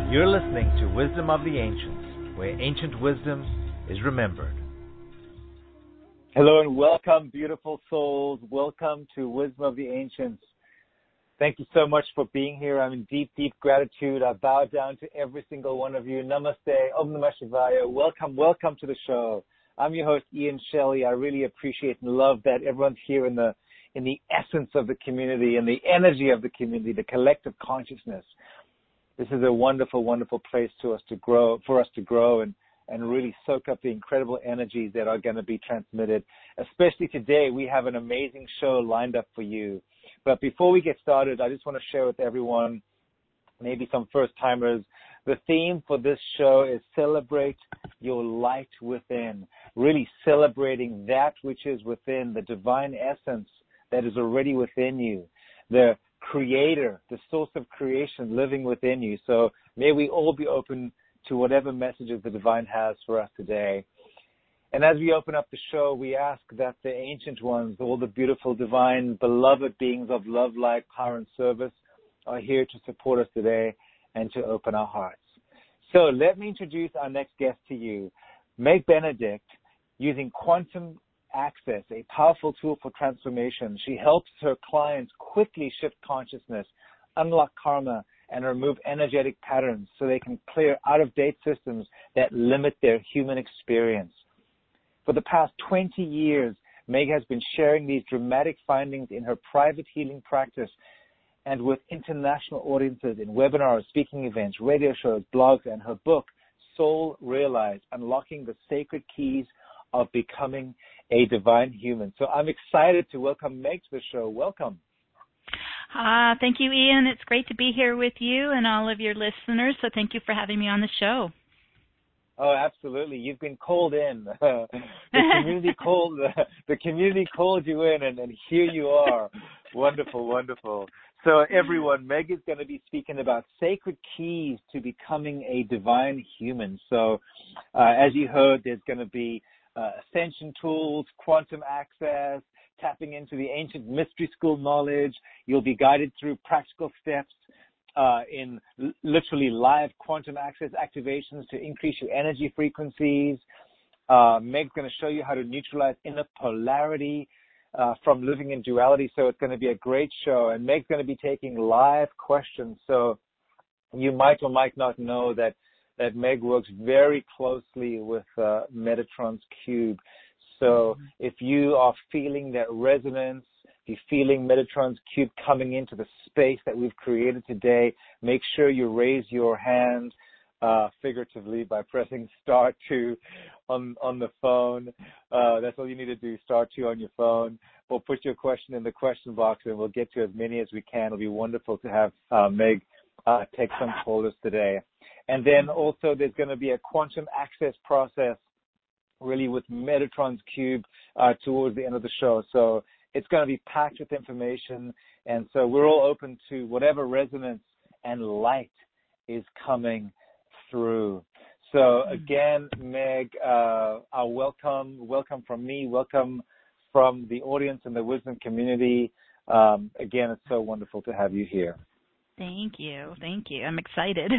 You're listening to Wisdom of the Ancients, where ancient wisdom is remembered. Hello and welcome, beautiful souls. Welcome to Wisdom of the Ancients. Thank you so much for being here. I'm in deep, deep gratitude. I bow down to every single one of you. Namaste, Om Namah Shivaya. Welcome to the show. I'm your host, Ian Shelley. I really appreciate and love that everyone's here in the essence of the community and the energy of the community, the collective consciousness. This is a wonderful, wonderful place for us to grow and really soak up the incredible energies that are going to be transmitted. Especially today, we have an amazing show lined up for you. But before we get started, I just want to share with everyone, maybe some first-timers, the theme for this show is Celebrate Your Light Within, really celebrating that which is within, the divine essence that is already within you, the creator, the source of creation living within you. So may we all be open to whatever messages the divine has for us today. And as we open up the show, we ask that the ancient ones, all the beautiful, divine, beloved beings of love, light, power, and service are here to support us today and to open our hearts. So let me introduce our next guest to you, Meg Benedict, using Quantum Access, a powerful tool for transformation. She helps her clients quickly shift consciousness, unlock karma, and remove energetic patterns so they can clear out-of-date systems that limit their human experience. For the past 20 years, Meg has been sharing these dramatic findings in her private healing practice and with international audiences in webinars, speaking events, radio shows, blogs, and her book, Soul Realized, Unlocking the Sacred Keys of Becoming a Divine Human. So I'm excited to welcome Meg to the show. Welcome. Thank you, Ian. It's great to be here with you and all of your listeners, so thank you for having me on the show. Oh, absolutely. You've been called in. The community called you in, and here you are. Wonderful, wonderful. So everyone, Meg is going to be speaking about sacred keys to becoming a divine human. So as you heard, there's going to be ascension tools, quantum access, tapping into the ancient mystery school knowledge. You'll be guided through practical steps in literally live quantum access activations to increase your energy frequencies. Meg's going to show you how to neutralize inner polarity from living in duality. So it's going to be a great show. And Meg's going to be taking live questions. So you might or might not know that Meg works very closely with Metatron's Cube. So if you are feeling that resonance, if you're feeling Metatron's Cube coming into the space that we've created today, make sure you raise your hand figuratively by pressing star 2 on the phone. That's all you need to do, star 2 on your phone, or put your question in the question box and we'll get to as many as we can. It'll be wonderful to have Meg take some callers today. And then also there's going to be a quantum access process really with Metatron's Cube towards the end of the show. So it's going to be packed with information. And so we're all open to whatever resonance and light is coming through. So again, Meg, welcome from me, welcome from the audience and the wisdom community. Again, it's so wonderful to have you here. Thank you. I'm excited.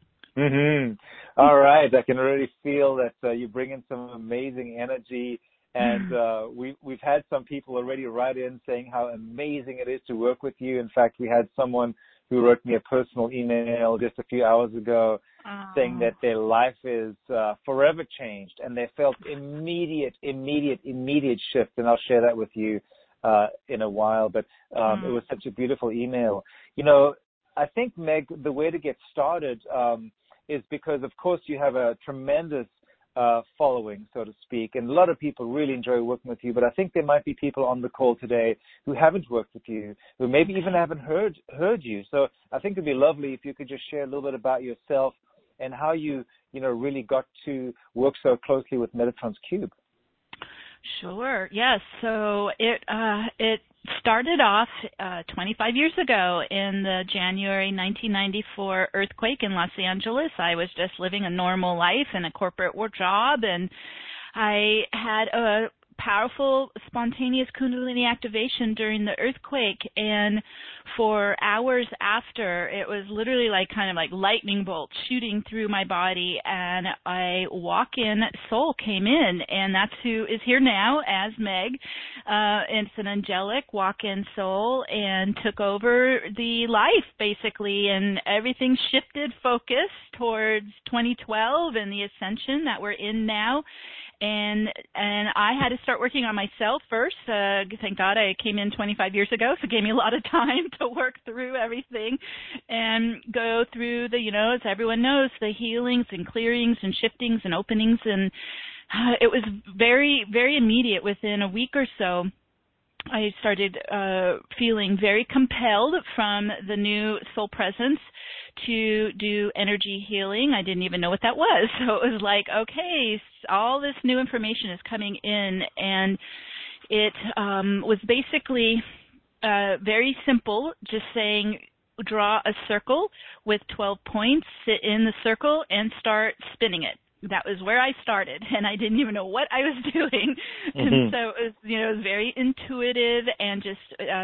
All right. I can already feel that you bring in some amazing energy. And we've had some people already write in saying how amazing it is to work with you. In fact, we had someone who wrote me a personal email just a few hours ago saying that their life is forever changed and they felt immediate shift. And I'll share that with you in a while. But it was such a beautiful email. You know, I think, Meg, the way to get started is because, of course, you have a tremendous following, so to speak, and a lot of people really enjoy working with you, but I think there might be people on the call today who haven't worked with you, who maybe even haven't heard you. So I think it'd be lovely if you could just share a little bit about yourself and how you really got to work so closely with Metatron's Cube. Sure. Yes. So it started off 25 years ago in the January 1994 earthquake in Los Angeles. I was just living a normal life in a corporate job, and I had a powerful, spontaneous Kundalini activation during the earthquake, and for hours after, it was literally like kind of like lightning bolts shooting through my body, and a walk-in soul came in, and that's who is here now as Meg. It's an angelic walk-in soul, and took over the life basically, and everything shifted focus towards 2012 and the ascension that we're in now. And I had to start working on myself first. Thank God I came in 25 years ago, so it gave me a lot of time to work through everything and go through the, as everyone knows, the healings and clearings and shiftings and openings. And it was very, very immediate. Within a week or so, I started feeling very compelled from the new soul presence to do energy healing. I didn't even know what that was. So it was like, okay, all this new information is coming in, and it was basically very simple, just saying, draw a circle with 12 points, sit in the circle, and start spinning it. That was where I started, and I didn't even know what I was doing. And so it was, it was very intuitive, and just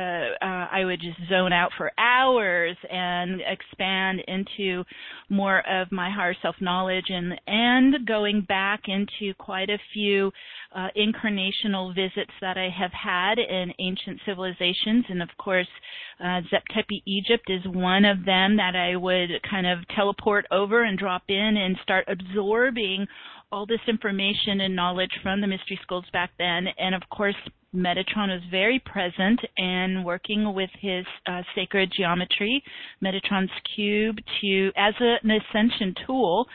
I would just zone out for hours and expand into more of my higher self-knowledge, and going back into quite a few incarnational visits that I have had in ancient civilizations. And of course, Zep Tepi, Egypt is one of them that I would kind of teleport over and drop in and start absorbing all this information and knowledge from the mystery schools back then. And of course, Metatron was very present and working with his sacred geometry, Metatron's cube, as an ascension tool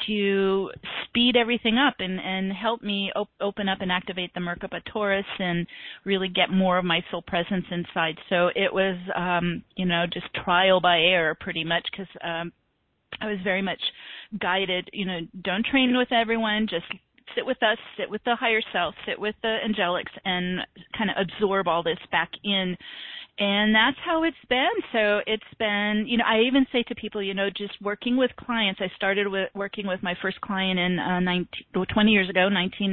to speed everything up and help me open up and activate the Merkaba Taurus and really get more of my soul presence inside. So it was, just trial by error pretty much, because I was very much guided, don't train with everyone, just sit with us, sit with the higher self, sit with the angelics, and kind of absorb all this back in. And that's how it's been. So it's been, I even say to people, just working with clients. I started working with my first client in 20 years ago,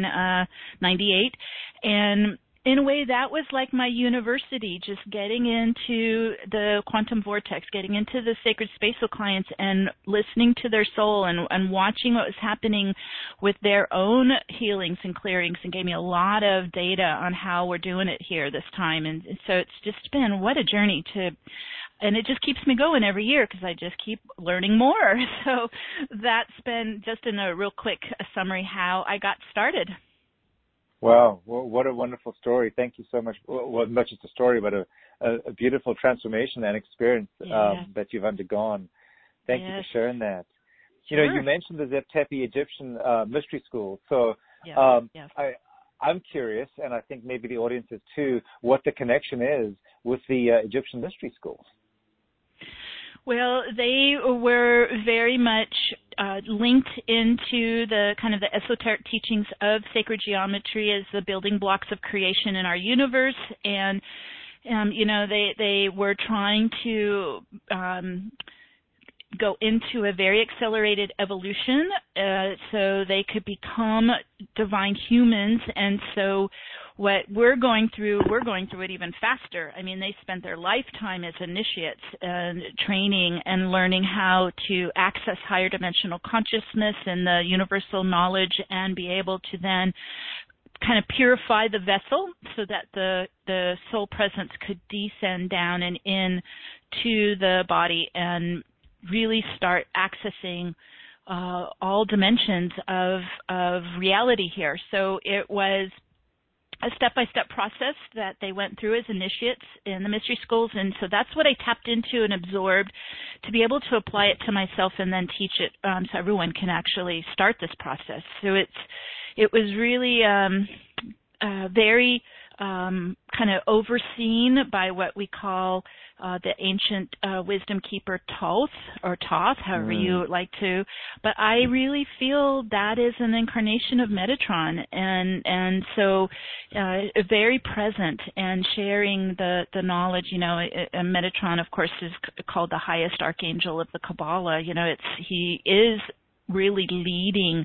1998. And in a way, that was like my university, just getting into the quantum vortex, getting into the sacred space with clients and listening to their soul and watching what was happening with their own healings and clearings, and gave me a lot of data on how we're doing it here this time. And so it's just been, what a journey and it just keeps me going every year because I just keep learning more. So that's been just in a real quick summary how I got started. Wow, well, what a wonderful story. Thank you so much. Well, not just a story, but a beautiful transformation and experience that you've undergone. Thank you for sharing that. Sure. You mentioned the Zep Tepi Egyptian mystery school. So I'm curious, and I think maybe the audience is too, what the connection is with the Egyptian mystery schools. Well, they were very much linked into the kind of the esoteric teachings of sacred geometry as the building blocks of creation in our universe. And, they were trying to go into a very accelerated evolution so they could become divine humans. And so what we're going through it even faster. I mean, they spent their lifetime as initiates and training and learning how to access higher dimensional consciousness and the universal knowledge, and be able to then kind of purify the vessel so that the soul presence could descend down and in to the body and really start accessing all dimensions of reality here. So it was a step-by-step process that they went through as initiates in the mystery schools, and so that's what I tapped into and absorbed to be able to apply it to myself and then teach it so everyone can actually start this process. So it was really very kind of overseen by what we call the ancient wisdom keeper Thoth, or Thoth, however you like to. But I really feel that is an incarnation of Metatron, and so very present and sharing the knowledge. Metatron, of course, is called the highest archangel of the Kabbalah. He is really leading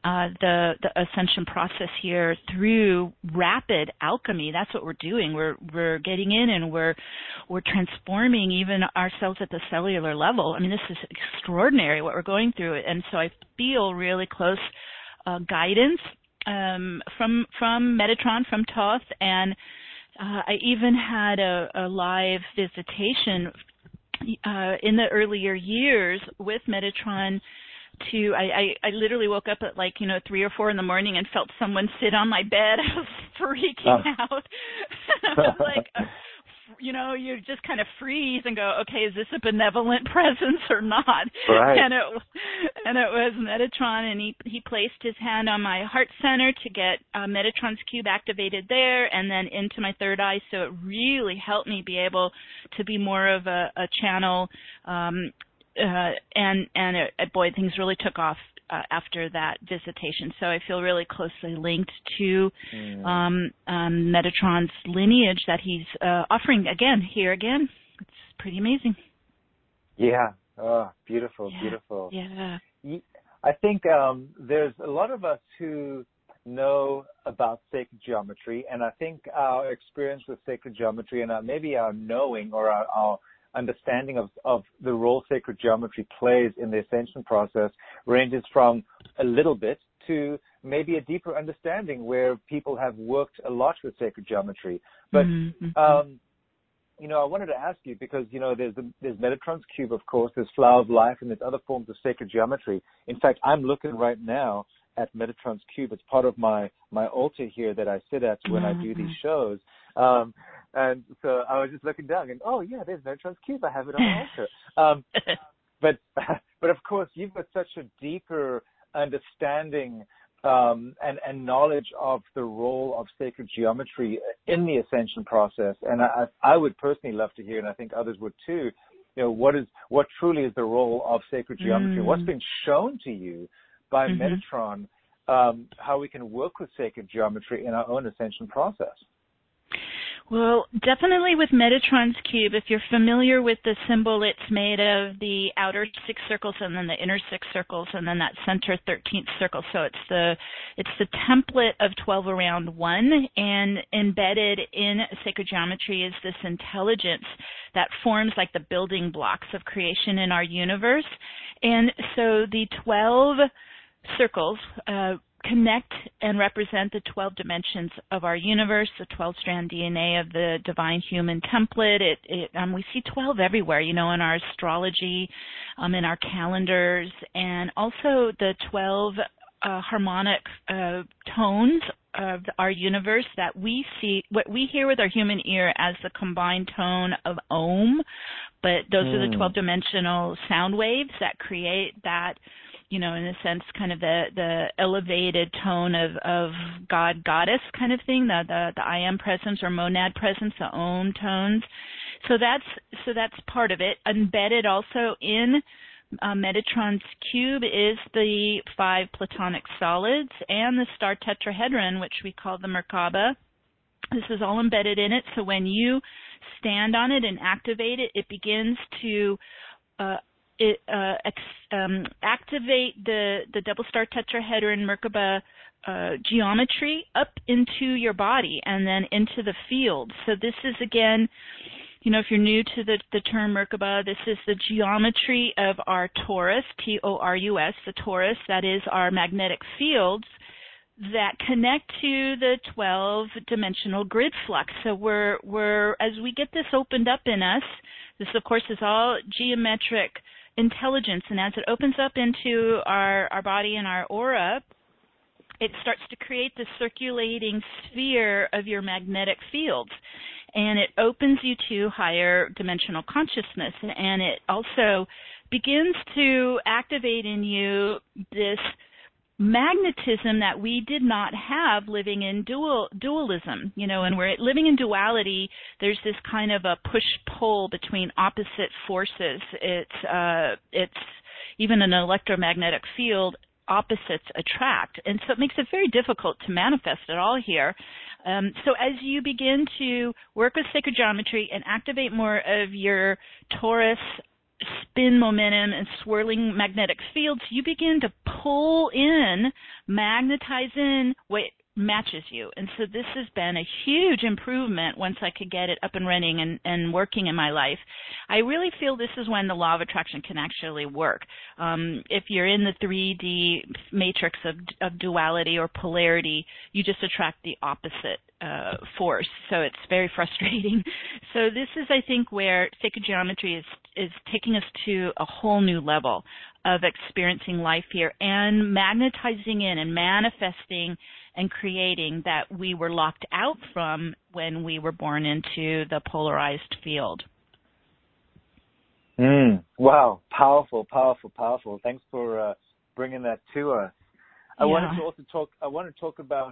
the ascension process here through rapid alchemy. That's what we're doing. We're getting in and we're transforming even ourselves at the cellular level. I mean, this is extraordinary what we're going through, and so I feel really close guidance from Metatron, from Thoth, and I even had a live visitation in the earlier years with Metatron. I literally woke up at 3 or 4 in the morning and felt someone sit on my bed. I was freaking out. I was like, you just kind of freeze and go, okay, is this a benevolent presence or not? Right. And it was Metatron, and he placed his hand on my heart center to get Metatron's cube activated there, and then into my third eye. So it really helped me be able to be more of a channel. Boy, things really took off after that visitation. So I feel really closely linked to Metatron's lineage that he's offering here again. It's pretty amazing. Yeah. Oh, beautiful, beautiful. Yeah. I think there's a lot of us who know about sacred geometry, and I think our experience with sacred geometry and maybe our knowing or our understanding of the role sacred geometry plays in the ascension process ranges from a little bit to maybe a deeper understanding where people have worked a lot with sacred geometry. But, I wanted to ask you because, there's Metatron's cube, of course, there's Flower of Life, and there's other forms of sacred geometry. In fact, I'm looking right now at Metatron's cube. It's part of my altar here that I sit at when I do these shows. And so I was just looking down and, oh, yeah, there's Metatron's cube. I have it on the altar. But of course, you've got such a deeper understanding and knowledge of the role of sacred geometry in the ascension process. And I would personally love to hear, and I think others would too, what truly is the role of sacred geometry? What's been shown to you by Metatron, how we can work with sacred geometry in our own ascension process? Well, definitely with Metatron's cube, if you're familiar with the symbol, it's made of the outer 6 circles and then the inner 6 circles and then that center 13th circle. So it's the template of 12 around 1, and embedded in sacred geometry is this intelligence that forms like the building blocks of creation in our universe. And so the 12 circles connect and represent the 12 dimensions of our universe, the 12-strand DNA of the divine human template. We see 12 everywhere, in our astrology, in our calendars, and also the 12 harmonic tones of our universe that we see, what we hear with our human ear as the combined tone of Om, but those are the 12-dimensional sound waves that create that, in a sense, kind of the elevated tone of God, goddess kind of thing, the I am presence or monad presence, the Om tones. So that's part of it. Embedded also in Metatron's cube is the 5 platonic solids and the star tetrahedron, which we call the Merkaba. This is all embedded in it. So when you stand on it and activate it, it begins to activate the double star tetrahedron Merkaba geometry up into your body and then into the field. So this is, again, if you're new to the term Merkaba, this is the geometry of our torus, T-O-R-U-S, the torus, that is our magnetic fields that connect to the 12-dimensional grid flux. So we're as we get this opened up in us, this, of course, is all geometric intelligence, and as it opens up into our body and our aura, it starts to create the circulating sphere of your magnetic fields, and it opens you to higher dimensional consciousness, and it also begins to activate in you this magnetism that we did not have living in dualism, and we're living in duality. There's this kind of a push-pull between opposite forces. It's even an electromagnetic field, opposites attract, and so it makes it very difficult to manifest at all here. So as you begin to work with sacred geometry and activate more of your torus spin momentum and swirling magnetic fields, you begin to pull in, magnetize in what matches you. And so this has been a huge improvement once I could get it up and running and working in my life. I really feel this is when the law of attraction can actually work. If you're in the 3D matrix of duality or polarity, you just attract the opposite force. So it's very frustrating. So this is, I think, where sacred geometry is taking us to a whole new level of experiencing life here and magnetizing in and manifesting and creating that we were locked out from when we were born into the polarized field. Wow, powerful, powerful, powerful. Thanks for bringing that to us. I want to talk about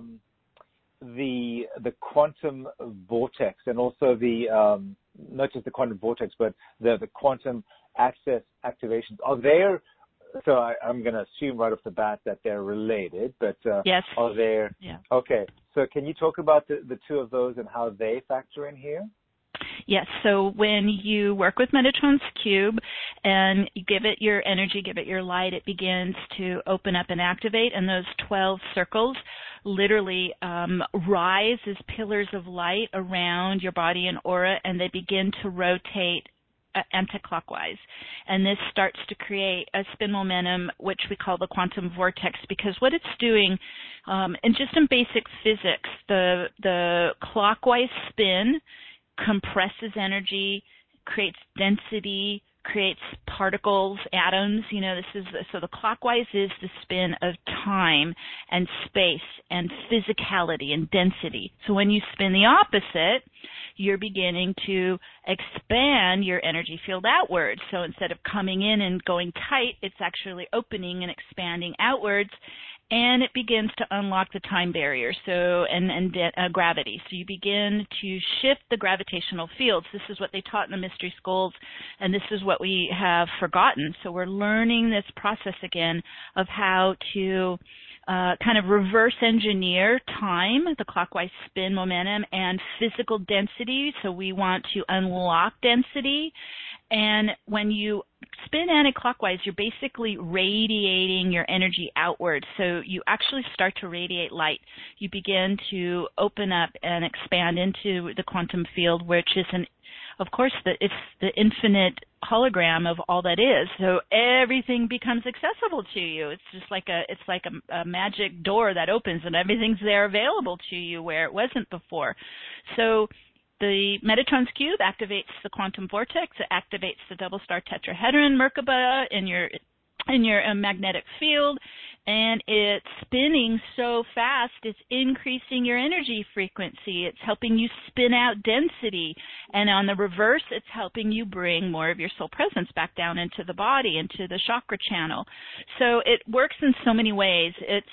the quantum vortex, and also the not just the quantum vortex, but the quantum access activations. Are there? So I'm going to assume right off the bat that they're related, but yes. Are there? Yeah. Okay. So can you talk about the two of those and how they factor in here? Yes. So when you work with Metatron's Cube and you give it your energy, give it your light, it begins to open up and activate, and those 12 circles literally rise as pillars of light around your body and aura, and they begin to rotate anti-clockwise. And this starts to create a spin momentum, which we call the quantum vortex, because what it's doing, and just in basic physics, the clockwise spin compresses energy, creates density, creates particles, atoms. You know, so the clockwise is the spin of time and space and physicality and density. So when you spin the opposite, you're beginning to expand your energy field outwards. So instead of coming in and going tight, it's actually opening and expanding outwards. And it begins to unlock the time barrier, and gravity. So you begin to shift the gravitational fields. This is what they taught in the mystery schools, and this is what we have forgotten. So we're learning this process again of how to kind of reverse engineer time, the clockwise spin momentum, and physical density. So we want to unlock density. And when you spin anti-clockwise, you're basically radiating your energy outward. So you actually start to radiate light. You begin to open up and expand into the quantum field, which is of course, it's the infinite hologram of all that is. So everything becomes accessible to you. It's just like a magic door that opens, and everything's there available to you where it wasn't before. So the Metatron's Cube activates the quantum vortex. It activates the double star tetrahedron Merkaba in your magnetic field, and it's spinning so fast it's increasing your energy frequency. It's helping you spin out density, and on the reverse, it's helping you bring more of your soul presence back down into the body, into the chakra channel. So it works in so many ways. It's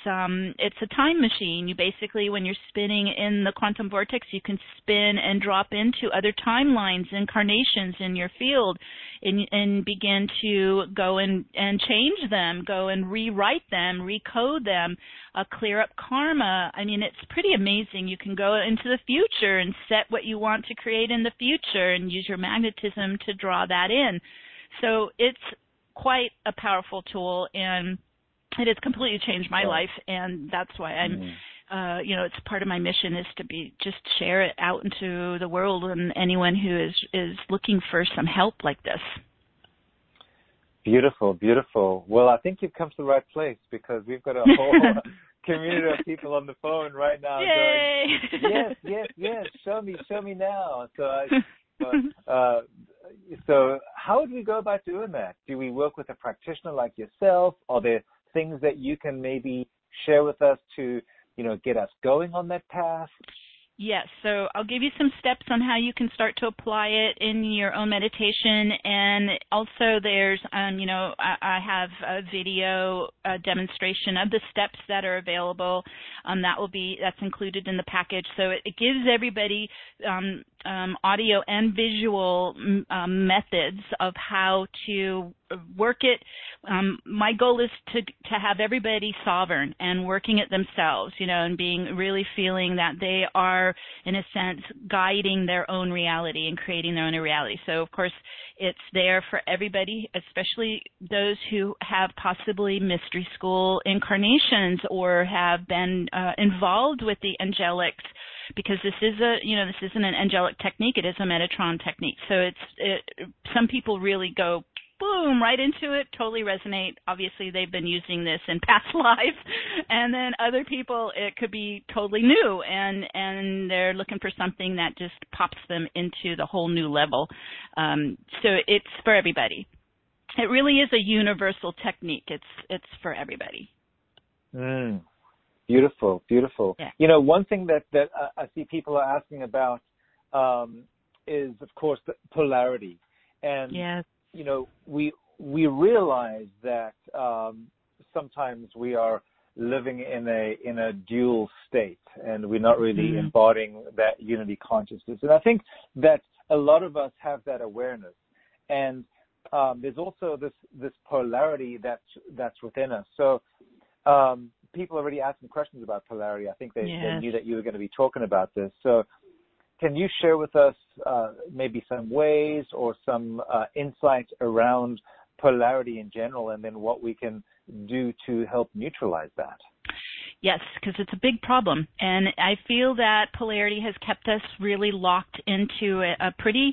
a time machine. You basically, when you're spinning in the quantum vortex, you can spin and drop into other timelines, incarnations in your field, and begin to go and change them, go and rewrite them, recode them, clear up karma. I mean, it's pretty amazing. You can go into the future and set what you want to create in the future and use your magnetism to draw that in. So it's quite a powerful tool, and it has completely changed my life, and that's why I'm it's part of my mission is to just share it out into the world and anyone who is looking for some help like this. Beautiful, beautiful. Well, I think you've come to the right place, because we've got a whole community of people on the phone right now. Yay! Going, yes, show me now. So how would we go about doing that? Do we work with a practitioner like yourself? Are there things that you can maybe share with us to, get us going on that path? Yes, so I'll give you some steps on how you can start to apply it in your own meditation, and also there's, I have a video demonstration of the steps that are available. That's included in the package, so it gives everybody audio and visual methods of how to work it. My goal is to have everybody sovereign and working it themselves, and being really feeling that they are, in a sense, guiding their own reality and creating their own reality. So, of course, it's there for everybody, especially those who have possibly mystery school incarnations or have been involved with the angelics, because this isn't an angelic technique, it is a Metatron technique. So some people really go boom, right into it, totally resonate. Obviously, they've been using this in past lives. And then other people, it could be totally new, and they're looking for something that just pops them into the whole new level. So it's for everybody. It really is a universal technique. It's for everybody. Beautiful, beautiful. Yeah. One thing that I see people are asking about is, of course, the polarity. And yes. We realize that sometimes we are living in a dual state, and we're not really embodying that unity consciousness. And I think that a lot of us have that awareness. And there's also this polarity that's within us. So people already asking questions about polarity. I think they knew that you were going to be talking about this. So can you share with us maybe some ways or some insights around polarity in general, and then what we can do to help neutralize that? Yes, because it's a big problem. And I feel that polarity has kept us really locked into a pretty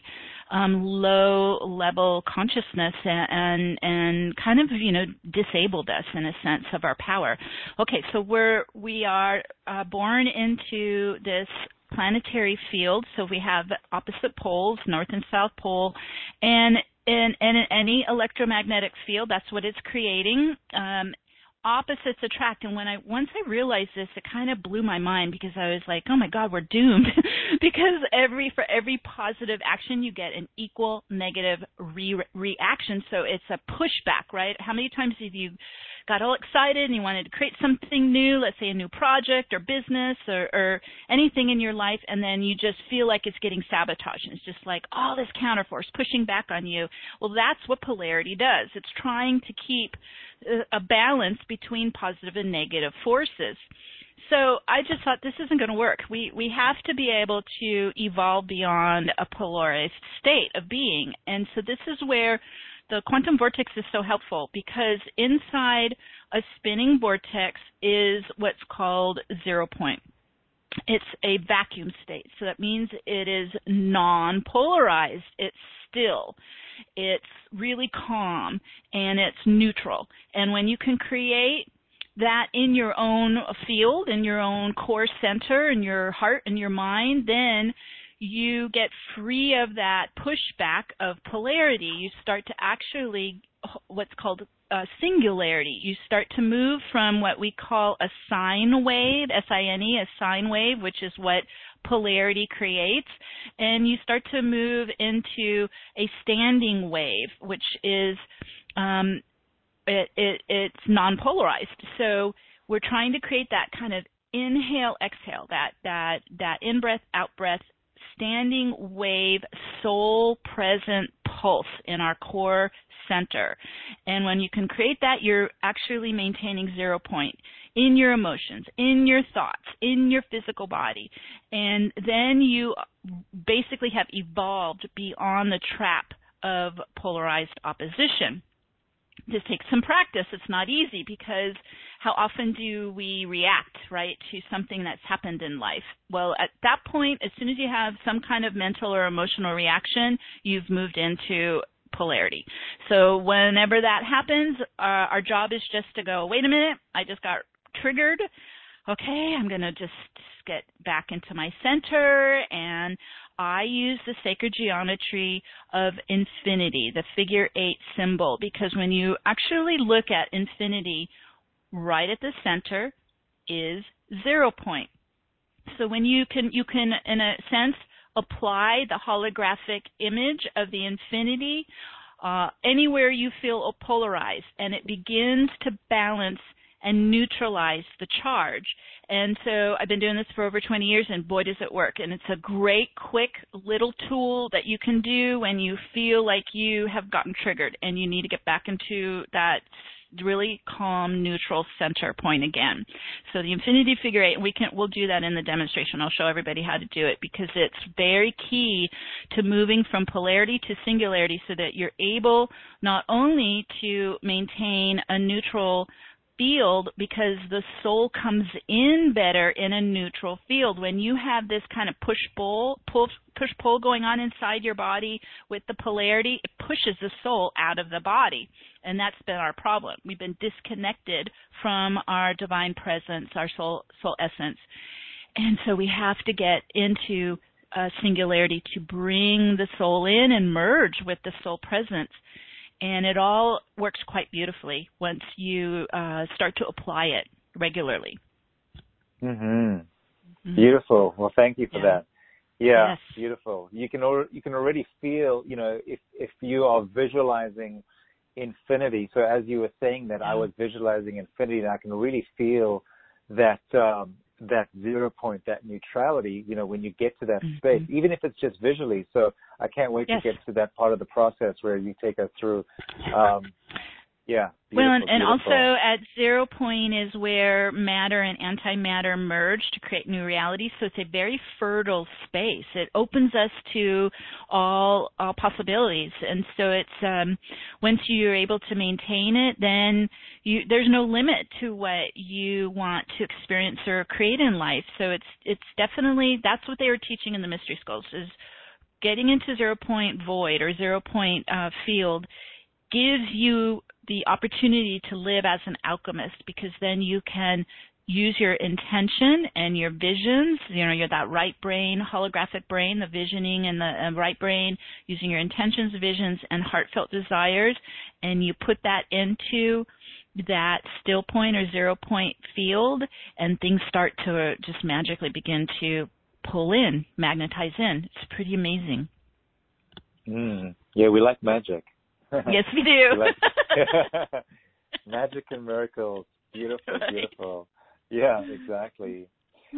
low-level consciousness and kind of, disabled us in a sense of our power. Okay, so we are born into this planetary field, so we have opposite poles, north and south pole, and in any electromagnetic field, that's what it's creating. Opposites attract, and once I realized this, it kind of blew my mind, because I was like, oh my God, we're doomed. Because for every positive action, you get an equal negative reaction. So it's a pushback, right? How many times have you got all excited and you wanted to create something new, let's say a new project or business or anything in your life, and then you just feel like it's getting sabotaged, and it's just like all this counterforce pushing back on you? Well, that's what polarity does. It's trying to keep a balance between positive and negative forces. So I just thought, this isn't going to work. We have to be able to evolve beyond a polarized state of being. And so this is where the quantum vortex is so helpful, because inside a spinning vortex is what's called 0 point. It's a vacuum state. So that means it is non-polarized. It's still. It's really calm, and it's neutral. And when you can create that in your own field, in your own core center, in your heart and your mind, then you get free of that pushback of polarity. You start to actually what's called singularity. You start to move from what we call a sine wave, S-I-N-E, a sine wave, which is what polarity creates, and you start to move into a standing wave, which is it's non-polarized. So we're trying to create that kind of inhale, exhale, that in-breath, out-breath, standing wave, soul-present pulse in our core center. And when you can create that, you're actually maintaining 0 point in your emotions, in your thoughts, in your physical body. And then you basically have evolved beyond the trap of polarized opposition. This takes some practice. It's not easy, because how often do we react, right, to something that's happened in life? Well, at that point, as soon as you have some kind of mental or emotional reaction, you've moved into polarity. So whenever that happens, our job is just to go, wait a minute, I just got triggered. Okay, I'm going to just get back into my center, and I use the sacred geometry of infinity, the figure 8 symbol, because when you actually look at infinity, right at the center is 0 point. So when you can, in a sense, apply the holographic image of the infinity anywhere you feel polarized, and it begins to balance and neutralize the charge. And so I've been doing this for over 20 years, and boy, does it work. And it's a great, quick little tool that you can do when you feel like you have gotten triggered and you need to get back into that really calm, neutral center point again. So the infinity figure eight, we'll do that in the demonstration. I'll show everybody how to do it because it's very key to moving from polarity to singularity so that you're able not only to maintain a neutral field because the soul comes in better in a neutral field. When you have this kind of push-pull going on inside your body with the polarity, it pushes the soul out of the body. And that's been our problem. We've been disconnected from our divine presence, our soul essence. And so we have to get into singularity to bring the soul in and merge with the soul presence. And it all works quite beautifully once you start to apply it regularly. Mm-hmm. Mm-hmm. Beautiful. Well, thank you for that. Yeah, yes. Beautiful. You can already feel, if you are visualizing infinity. So as you were saying that, I was visualizing infinity, and I can really feel that that 0 point, that neutrality, when you get to that space, even if it's just visually. So I can't wait to get to that part of the process where you take us through. Well, and also at 0 point is where matter and antimatter merge to create new reality. So it's a very fertile space. It opens us to all possibilities. And so it's once you're able to maintain it, then there's no limit to what you want to experience or create in life. So it's definitely, that's what they were teaching in the mystery schools, is getting into 0 point void or 0 point field gives you the opportunity to live as an alchemist, because then you can use your intention and your visions, you're that right brain, holographic brain, the visioning and the right brain, using your intentions, visions, and heartfelt desires, and you put that into that still point or 0 point field, and things start to just magically begin to pull in, magnetize in. It's pretty amazing. Yeah, we like magic. Yes, we do. Magic and miracles. Beautiful, beautiful. Yeah, exactly.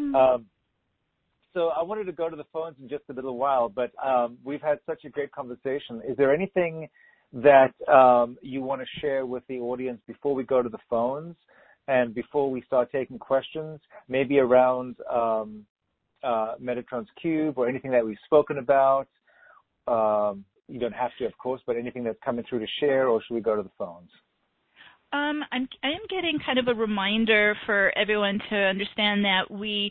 So I wanted to go to the phones in just a little while, but we've had such a great conversation. Is there anything that you want to share with the audience before we go to the phones and before we start taking questions, maybe around Metatron's Cube or anything that we've spoken about? You don't have to, of course, but anything that's coming through to share, or should we go to the phones? I am getting kind of a reminder for everyone to understand that we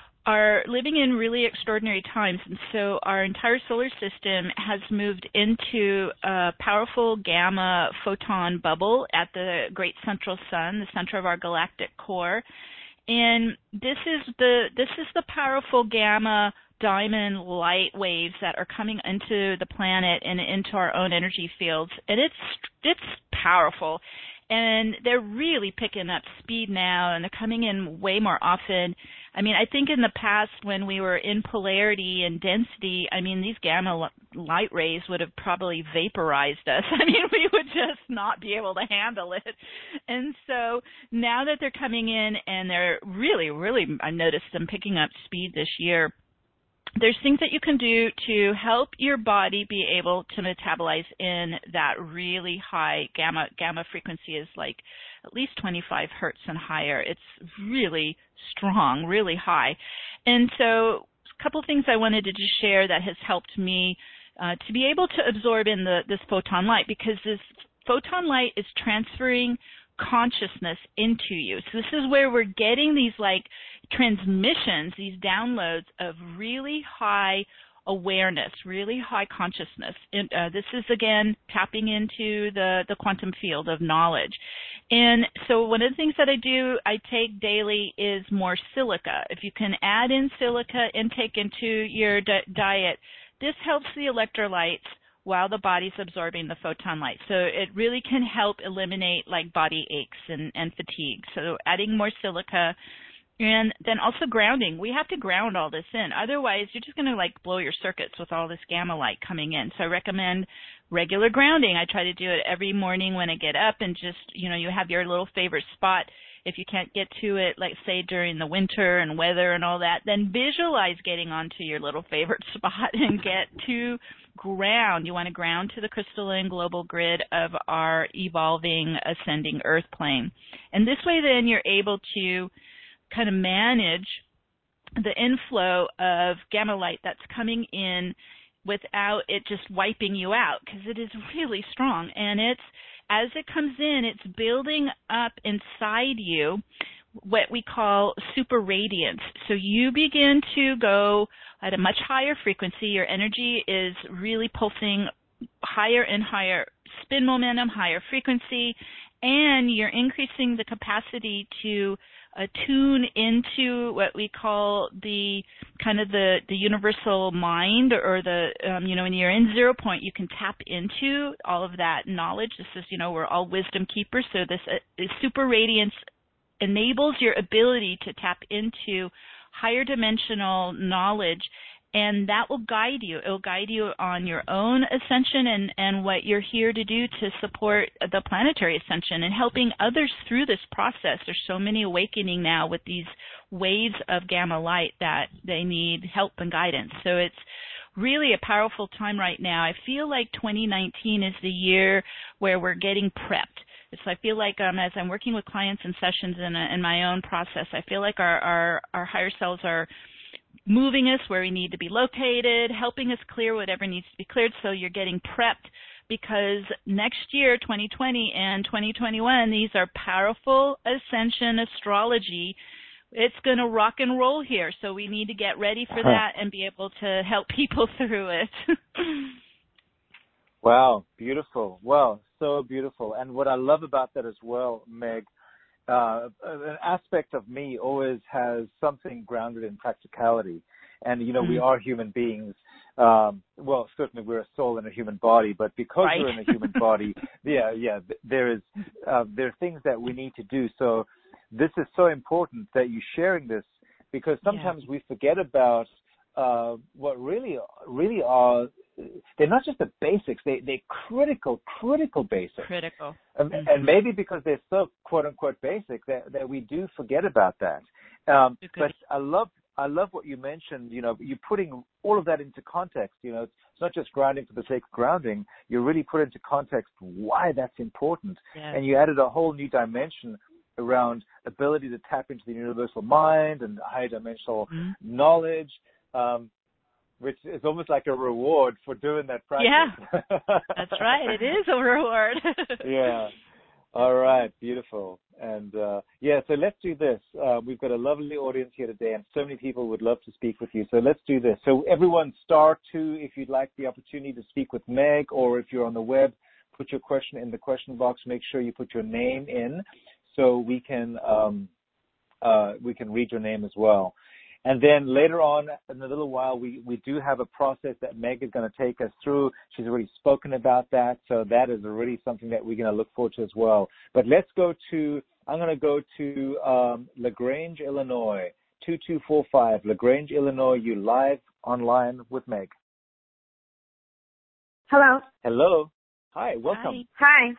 are living in really extraordinary times, and so our entire solar system has moved into a powerful gamma photon bubble at the great central sun, the center of our galactic core, and this is the powerful gamma diamond light waves that are coming into the planet and into our own energy fields, and it's powerful, and they're really picking up speed now, and they're coming in way more often. I mean, I think in the past when we were in polarity and density, I mean, these gamma light rays would have probably vaporized us. I mean, we would just not be able to handle it. And so now that they're coming in and they're really, I noticed them picking up speed this year, there's things that you can do to help your body be able to metabolize in that really high gamma. Gamma frequency is like at least 25 hertz and higher. It's really strong, really high. And so a couple things I wanted to just share that has helped me to be able to absorb in this photon light, because this photon light is transferring consciousness into you. So this is where we're getting these like transmissions, these downloads of really high awareness, really high consciousness. And, this is, again, tapping into the quantum field of knowledge. And so one of the things that I take daily is more silica. If you can add in silica intake into your diet, this helps the electrolytes while the body's absorbing the photon light. So it really can help eliminate like body aches and fatigue. So adding more silica, and then also grounding. We have to ground all this in. Otherwise, you're just going to like blow your circuits with all this gamma light coming in. So I recommend regular grounding. I try to do it every morning when I get up, and just, you have your little favorite spot If you can't get to it, like say during the winter and weather and all that, then visualize getting onto your little favorite spot and get to ground. You want to ground to the crystalline global grid of our evolving, ascending earth plane. And this way then you're able to kind of manage the inflow of gamma light that's coming in without it just wiping you out, because it is really strong. And it's, as it comes in, it's building up inside you what we call super radiance. So you begin to go at a much higher frequency. Your energy is really pulsing higher and higher spin momentum, higher frequency, and you're increasing the capacity to tune into what we call the kind of the universal mind, or the, when you're in 0 point, you can tap into all of that knowledge. This is, we're all wisdom keepers. So this super radiance enables your ability to tap into higher dimensional knowledge, and that will guide you. It will guide you on your own ascension and what you're here to do to support the planetary ascension and helping others through this process. There's so many awakening now with these waves of gamma light that they need help and guidance. So it's really a powerful time right now. I feel like 2019 is the year where we're getting prepped. So I feel like as I'm working with clients in sessions in my own process, I feel like our higher selves are moving us where we need to be located, helping us clear whatever needs to be cleared. So you're getting prepped, because next year, 2020 and 2021, these are powerful ascension astrology. It's going to rock and roll here. So we need to get ready for that and be able to help people through it. Wow, beautiful. Wow, so beautiful. And what I love about that as well, Meg, an aspect of me always has something grounded in practicality. And, we are human beings. Well, certainly we're a soul in a human body, but because right. we're in a human body, there are things that we need to do. So this is so important that you're sharing this, because sometimes we forget about what really are. They're not just the basics; they're critical basics. Critical. And maybe because they're so quote unquote basic that we do forget about that. But I love what you mentioned. You're putting all of that into context. It's not just grounding for the sake of grounding. You really put into context why that's important, and you added a whole new dimension around ability to tap into the universal mind and high dimensional knowledge. Which is almost like a reward for doing that practice. Yeah, that's right. It is a reward. Yeah. All right. Beautiful. And, so let's do this. We've got a lovely audience here today, and so many people would love to speak with you. So let's do this. So everyone, *2 if you'd like the opportunity to speak with Meg, or if you're on the web, put your question in the question box. Make sure you put your name in so we can read your name as well. And then later on, in a little while, we do have a process that Meg is going to take us through. She's already spoken about that, so that is already something that we're going to look forward to as well. But I'm going to go to LaGrange, Illinois, 2245. LaGrange, Illinois, you live online with Meg. Hello. Hello. Hi, welcome. Hi,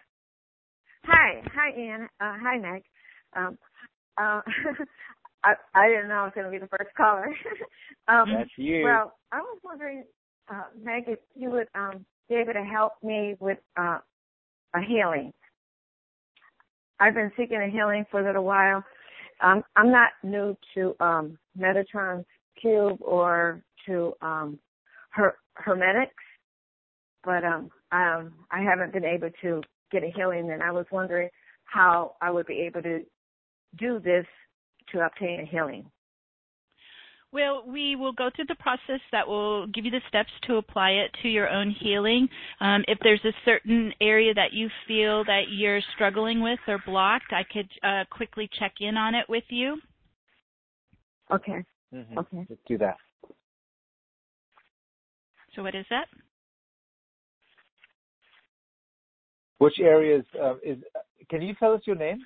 Ian. Hi, Meg. I didn't know I was going to be the first caller. That's you. Well, I was wondering, Meg, if you would be able to help me with a healing. I've been seeking a healing for a little while. I'm not new to Metatron's Cube or to Hermetics, but I haven't been able to get a healing, and I was wondering how I would be able to do this to obtain a healing. Well, we will go through the process that will give you the steps to apply it to your own healing. If there's a certain area that you feel that you're struggling with or blocked, I could quickly check in on it with you. Okay. Mm-hmm. Okay. Let's do that. So what is that? Which areas can you tell us your name?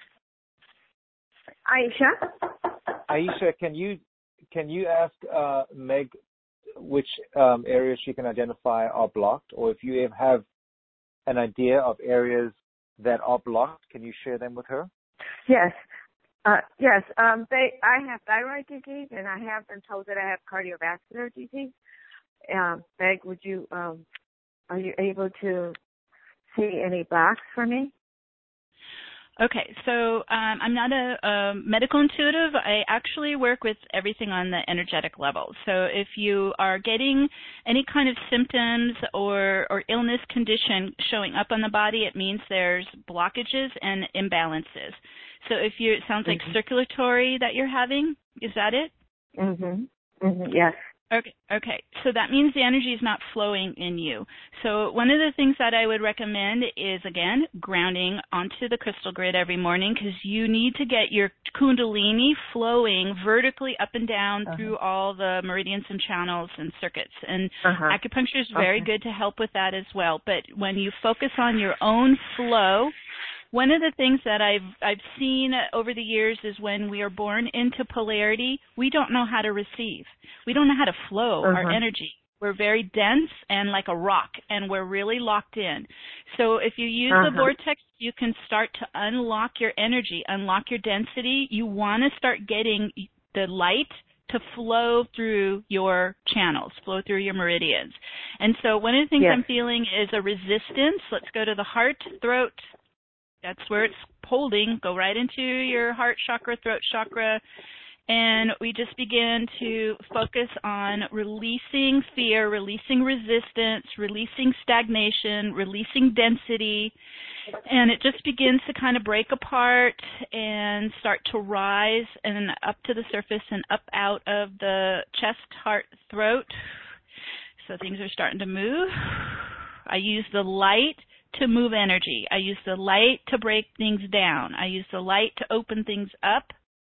Aisha. Aisha, can you ask Meg which areas she can identify are blocked, or if you have an idea of areas that are blocked, can you share them with her? Yes. Yes. I have thyroid disease, and I have been told that I have cardiovascular disease. Meg, are you able to see any box for me? Okay, so I'm not a medical intuitive. I actually work with everything on the energetic level. So if you are getting any kind of symptoms or illness condition showing up on the body, it means there's blockages and imbalances. So if it sounds like circulatory that you're having, is that it? Yes. Okay. So that means the energy is not flowing in you. So one of the things that I would recommend is, again, grounding onto the crystal grid every morning, because you need to get your kundalini flowing vertically up and down through all the meridians and channels and circuits. And acupuncture is very good to help with that as well. But when you focus on your own flow, one of the things that I've seen over the years is when we are born into polarity, we don't know how to receive. We don't know how to flow our energy. We're very dense and like a rock, and we're really locked in. So if you use the vortex, you can start to unlock your energy, unlock your density. You want to start getting the light to flow through your channels, flow through your meridians. And so one of the things I'm feeling is a resistance. Let's go to the heart, throat. That's where it's holding. Go right into your heart chakra, throat chakra, and we just begin to focus on releasing fear, releasing resistance, releasing stagnation, releasing density, and it just begins to kind of break apart and start to rise and up to the surface and up out of the chest, heart, throat. So things are starting to move. I use the light to move energy. I use the light to break things down. I use the light to open things up.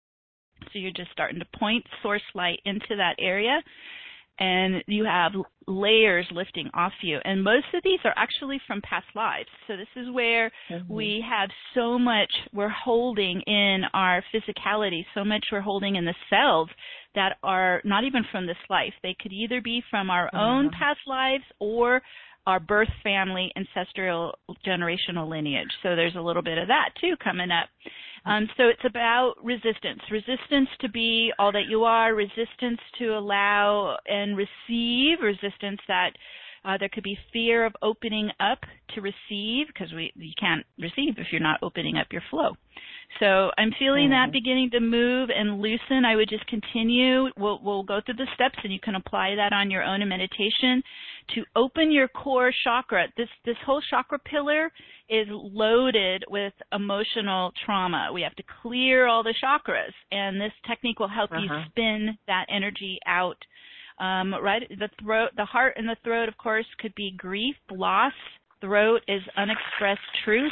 So you're just starting to point source light into that area, and you have layers lifting off you. And most of these are actually from past lives. So this is where we have so much we're holding in our physicality, so much we're holding in the cells that are not even from this life. They could either be from our own past lives or our birth family, ancestral, generational lineage. So there's a little bit of that, too, coming up. So it's about resistance. Resistance to be all that you are, resistance to allow and receive, resistance that there could be fear of opening up to receive, because you can't receive if you're not opening up your flow. So I'm feeling that beginning to move and loosen. I would just continue. We'll go through the steps, and you can apply that on your own in meditation to open your core chakra. This whole chakra pillar is loaded with emotional trauma. We have to clear all the chakras, and this technique will help you spin that energy out. Right, the throat, the heart, and the throat, of course, could be grief, loss. Throat is unexpressed truth.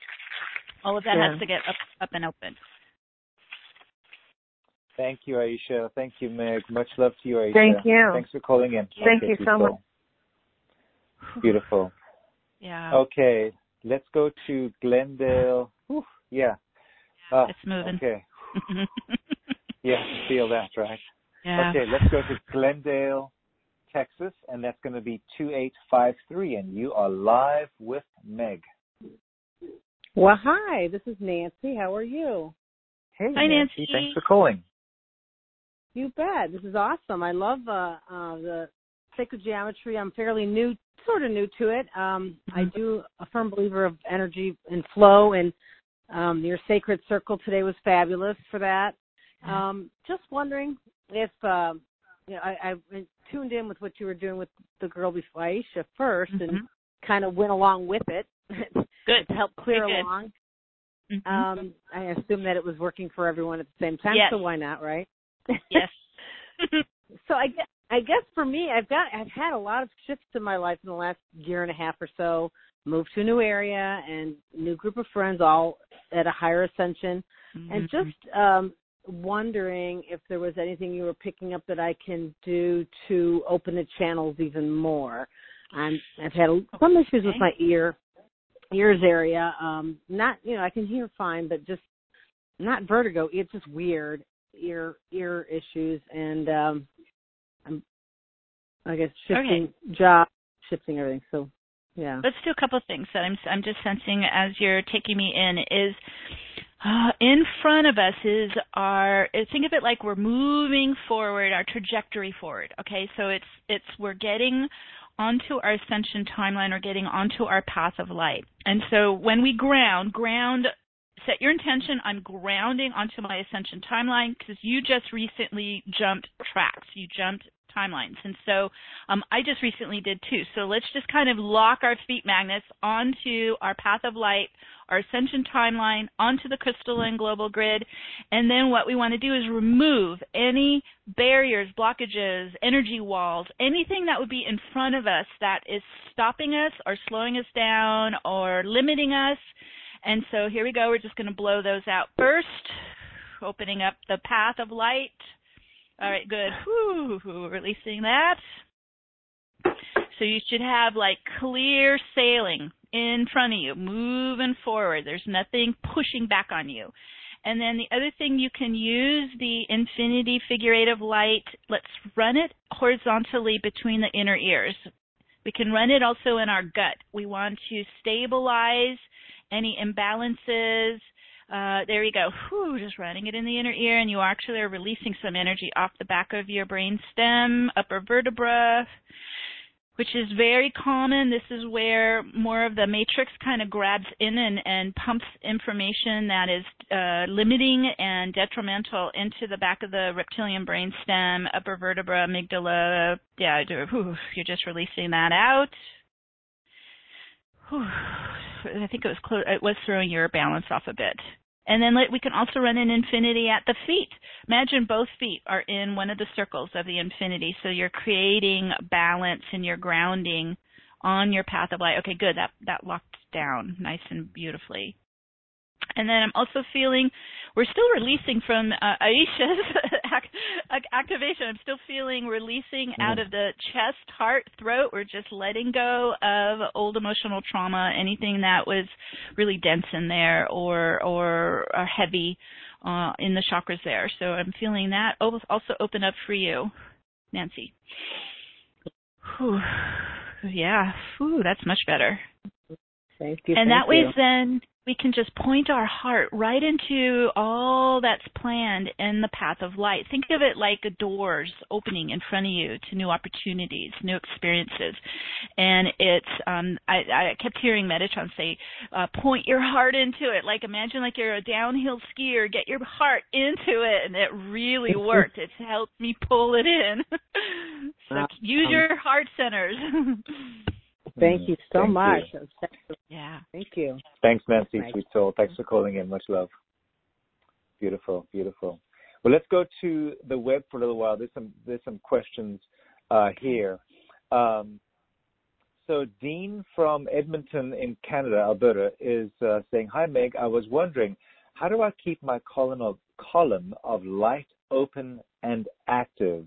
All of that has to get up and open. Thank you, Aisha. Thank you, Meg. Much love to you, Aisha. Thank you. Thanks for calling in. Thank you so much. Beautiful. Yeah. Okay, let's go to Glendale. Whew. Yeah. It's moving. Okay. You have to feel that, right? Yeah. Okay, let's go to Glendale, Texas, and that's going to be 2853, and you are live with Meg. Well, hi, this is Nancy. How are you? Hey, hi, Nancy. Thanks for calling. You bet. This is awesome. I love the sacred geometry. I'm fairly new, sort of new to it. I do a firm believer of energy and flow, and your sacred circle today was fabulous for that. Just wondering if, I tuned in with what you were doing with the girl before Aisha first and kind of went along with it. Good. To help clear along. I assume that it was working for everyone at the same time, so why not, right? Yes. So I guess for me, I've had a lot of shifts in my life in the last year and a half or so. Moved to a new area and new group of friends, all at a higher ascension, and just wondering if there was anything you were picking up that I can do to open the channels even more. I've had some issues with my ears area. Not, I can hear fine, but just not vertigo. It's just weird ear issues, and I'm, I guess, shifting job, shifting everything. So, yeah. Let's do a couple of things that I'm just sensing as you're taking me in is In front of us is think of it like we're moving forward, our trajectory forward. Okay, so we're getting onto our ascension timeline or getting onto our path of light. And so when we ground, set your intention, I'm grounding onto my ascension timeline, because you just recently jumped tracks. You jumped timelines. And so I just recently did too. So let's just kind of lock our feet magnets onto our path of light, our ascension timeline, onto the crystalline global grid. And then what we want to do is remove any barriers, blockages, energy walls, anything that would be in front of us that is stopping us or slowing us down or limiting us. And so here we go. We're just going to blow those out first, opening up the path of light. All right, good. Whew, releasing that. So you should have like clear sailing in front of you, moving forward. There's nothing pushing back on you. And then the other thing, you can use the infinity figurative light. Let's run it horizontally between the inner ears. We can run it also in our gut. We want to stabilize any imbalances. There you go. Whew, just running it in the inner ear, and you actually are releasing some energy off the back of your brain stem, upper vertebra, which is very common. This is where more of the matrix kind of grabs in and pumps information that is limiting and detrimental into the back of the reptilian brain stem, upper vertebra, amygdala. Yeah, you're just releasing that out. Whew. I think it was throwing your balance off a bit. And then we can also run an infinity at the feet. Imagine both feet are in one of the circles of the infinity, so you're creating balance and you're grounding on your path of light. Okay, good. That locked down nice and beautifully. And then I'm also feeling, we're still releasing from Aisha's activation. I'm still feeling releasing out of the chest, heart, throat. We're just letting go of old emotional trauma, anything that was really dense in there or heavy in the chakras there. So I'm feeling that also open up for you, Nancy. Whew. Yeah, whew, that's much better. Thank you. And that way then we can just point our heart right into all that's planned in the path of light. Think of it like doors opening in front of you to new opportunities, new experiences. And it's, I kept hearing Metatron say, point your heart into it. Like imagine like you're a downhill skier, get your heart into it. And it really worked. It's helped me pull it in. So use your heart centers. Thank you so much. Yeah. Thank you. Thanks, Nancy, sweet soul. Thanks for calling in. Much love. Beautiful, beautiful. Well, let's go to the web for a little while. There's some questions here. So Dean from Edmonton in Canada, Alberta, is saying, "Hi, Meg. I was wondering, how do I keep my column of light open and active?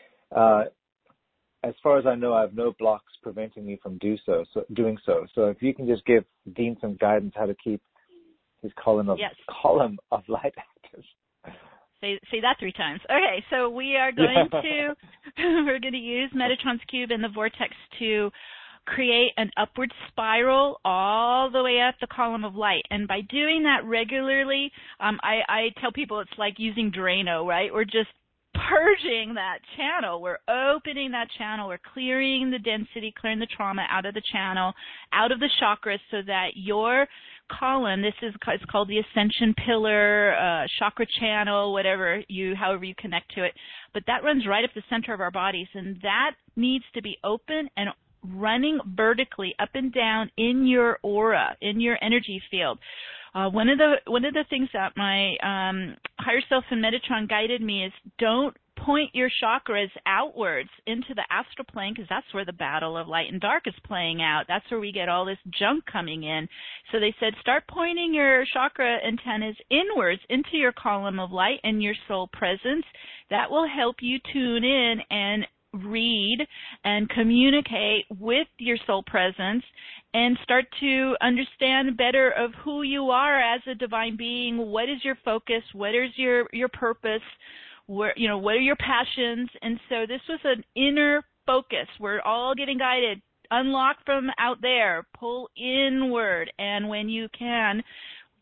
As far as I know, I have no blocks preventing me from doing so. So if you can just give Dean some guidance how to keep his column of light active." Say that 3 times. Okay, so we are going we're going to use Metatron's Cube and the Vortex to create an upward spiral all the way up the column of light. And by doing that regularly, I tell people it's like using Drano, right? We're just purging that channel. We're opening that channel. We're clearing the density, clearing the trauma out of the channel, out of the chakras, so that your column, it's called the ascension pillar, chakra channel, however you connect to it, but that runs right up the center of our bodies, and that needs to be open and running vertically up and down in your aura, in your energy field. One of the things that my higher self and Metatron guided me is, don't point your chakras outwards into the astral plane, because that's where the battle of light and dark is playing out. That's where we get all this junk coming in. So they said, start pointing your chakra antennas inwards into your column of light and your soul presence. That will help you tune in and read and communicate with your soul presence and start to understand better of who you are as a divine being. What is your focus? What is your purpose? What are your passions? And so this was an inner focus. We're all getting guided. Unlock from out there, pull inward, and when you can,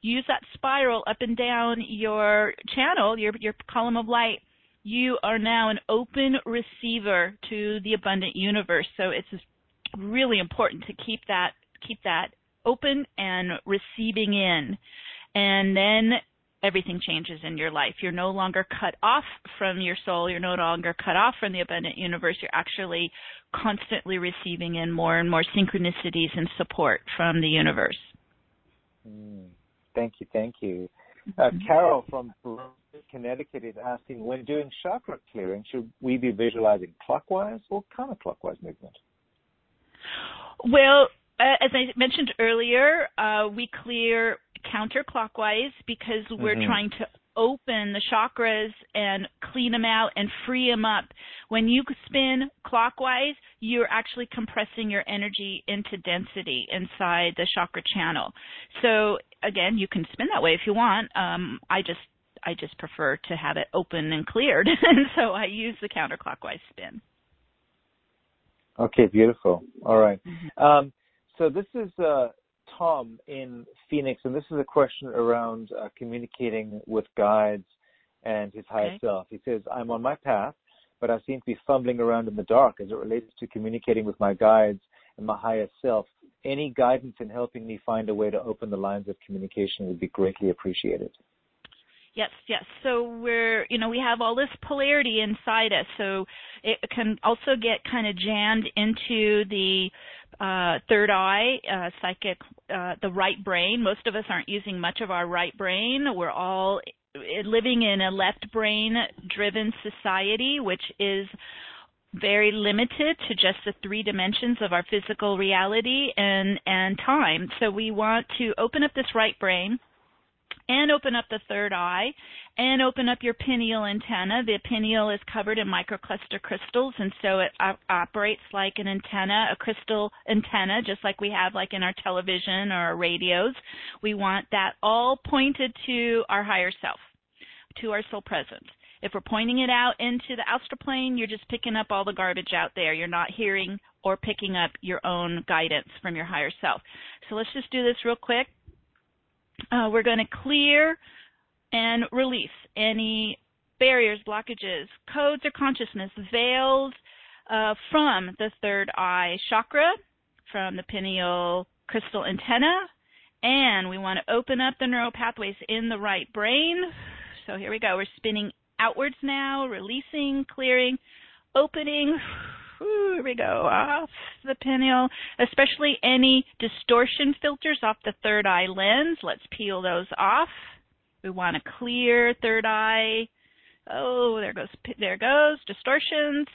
use that spiral up and down your channel, your column of light, you are now an open receiver to the abundant universe. So it's really important to keep that open and receiving in. And then everything changes in your life. You're no longer cut off from your soul. You're no longer cut off from the abundant universe. You're actually constantly receiving in more and more synchronicities and support from the universe. Thank you. Carol from Connecticut is asking, when doing chakra clearing, should we be visualizing clockwise or counterclockwise movement? Well, as I mentioned earlier, we clear counterclockwise because we're trying to open the chakras and clean them out and free them up. When you spin clockwise, you're actually compressing your energy into density inside the chakra channel. So again, you can spin that way if you want. I just prefer to have it open and cleared, and so I use the counterclockwise spin. Okay, beautiful. All right. So this is Tom in Phoenix, and this is a question around communicating with guides and his higher self. He says, I'm on my path, but I seem to be fumbling around in the dark as it relates to communicating with my guides and my higher self. Any guidance in helping me find a way to open the lines of communication would be greatly appreciated. Yes. So we have all this polarity inside us. So it can also get kind of jammed into the third eye, psychic, the right brain. Most of us aren't using much of our right brain. We're all living in a left brain driven society, which is very limited to just the three dimensions of our physical reality and time. So we want to open up this right brain and open up the third eye, and open up your pineal antenna. The pineal is covered in microcluster crystals, and so it operates like an antenna, a crystal antenna, just like we have like in our television or our radios. We want that all pointed to our higher self, to our soul presence. If we're pointing it out into the astral plane, you're just picking up all the garbage out there. You're not hearing or picking up your own guidance from your higher self. So let's just do this real quick. We're going to clear and release any barriers, blockages, codes or consciousness, veils from the third eye chakra, from the pineal crystal antenna, and we want to open up the neural pathways in the right brain. So here we go. We're spinning outwards now, releasing, clearing, opening. Here we go, off the pineal, especially any distortion filters off the third eye lens. Let's peel those off. We want to clear third eye. Oh, there goes, distortions.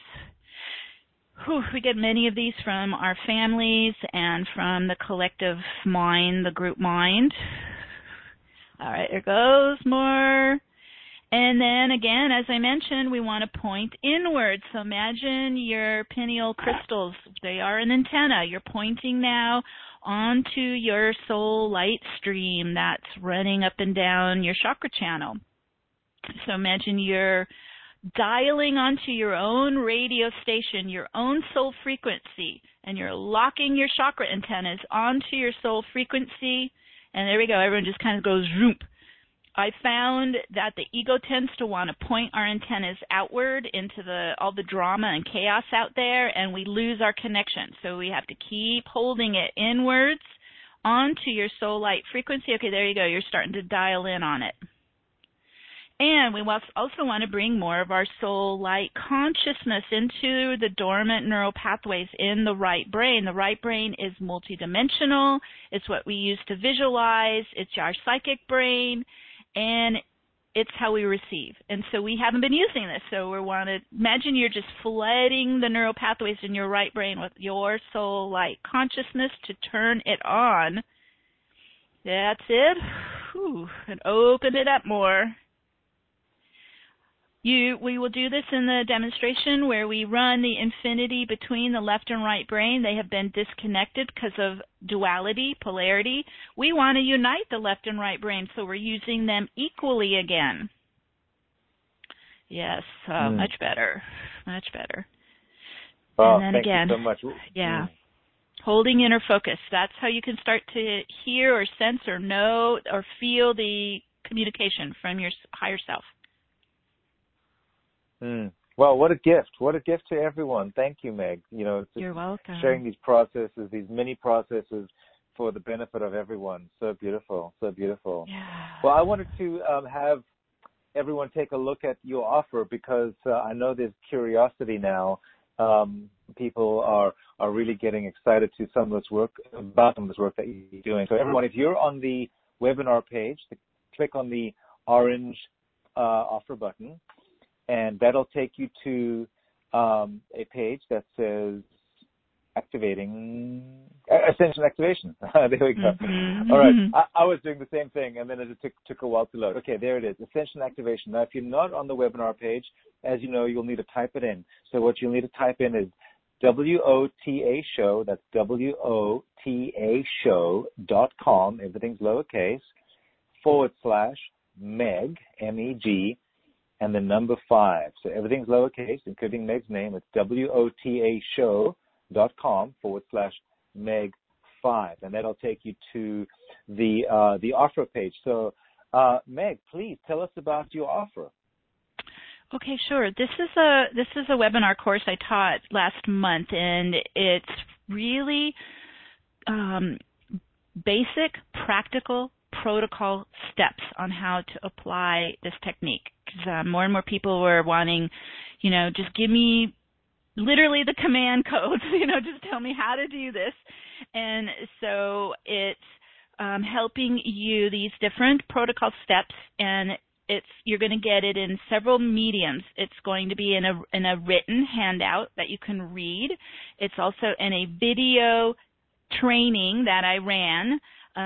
We get many of these from our families and from the collective mind, the group mind. All right, there goes more. And then again, as I mentioned, we want to point inward. So imagine your pineal crystals. They are an antenna. You're pointing now onto your soul light stream that's running up and down your chakra channel. So imagine you're dialing onto your own radio station, your own soul frequency, and you're locking your chakra antennas onto your soul frequency. And there we go. Everyone just kind of goes zoom. I found that the ego tends to want to point our antennas outward into all the drama and chaos out there, and we lose our connection. So we have to keep holding it inwards onto your soul light frequency. Okay, there you go. You're starting to dial in on it. And we also want to bring more of our soul light consciousness into the dormant neural pathways in the right brain. The right brain is multidimensional. It's what we use to visualize. It's our psychic brain. And it's how we receive. And so we haven't been using this. So we want to imagine you're just flooding the neural pathways in your right brain with your soul light consciousness to turn it on. That's it. And open it up more. We will do this in the demonstration where we run the infinity between the left and right brain. They have been disconnected because of duality, polarity. We want to unite the left and right brain, so we're using them equally again. Yes, much better, much better. Oh, and then thank again, you so much. Yeah. Holding inner focus. That's how you can start to hear or sense or know or feel the communication from your higher self. Well, what a gift. What a gift to everyone. Thank you, Meg. You're welcome. Sharing these processes, these mini processes for the benefit of everyone. So beautiful. So beautiful. Yeah. Well, I wanted to have everyone take a look at your offer because I know there's curiosity now. People are really getting excited to some of this work, about some of this work that you're doing. So everyone, if you're on the webinar page, click on the orange offer button, and that'll take you to a page that says Ascension Activation. There we go. Mm-hmm. All right. I was doing the same thing, and then it took a while to load. Okay, there it is, Ascension Activation. Now, if you're not on the webinar page, as you know, you'll need to type it in. So what you'll need to type in is WOTA Show, that's WOTA Show.com, everything's lowercase, / Meg, MEG, and the number 5. So everything's lowercase, including Meg's name. It's WOTA Show.com / Meg 5, and that'll take you to the offer page. So, Meg, please tell us about your offer. Okay, sure. This is a webinar course I taught last month, and it's really basic, practical protocol steps on how to apply this technique. Because more and more people were wanting, just give me literally the command codes, just tell me how to do this. And so it's helping you these different protocol steps, and you're going to get it in several mediums. It's going to be in a written handout that you can read. It's also in a video training that I ran,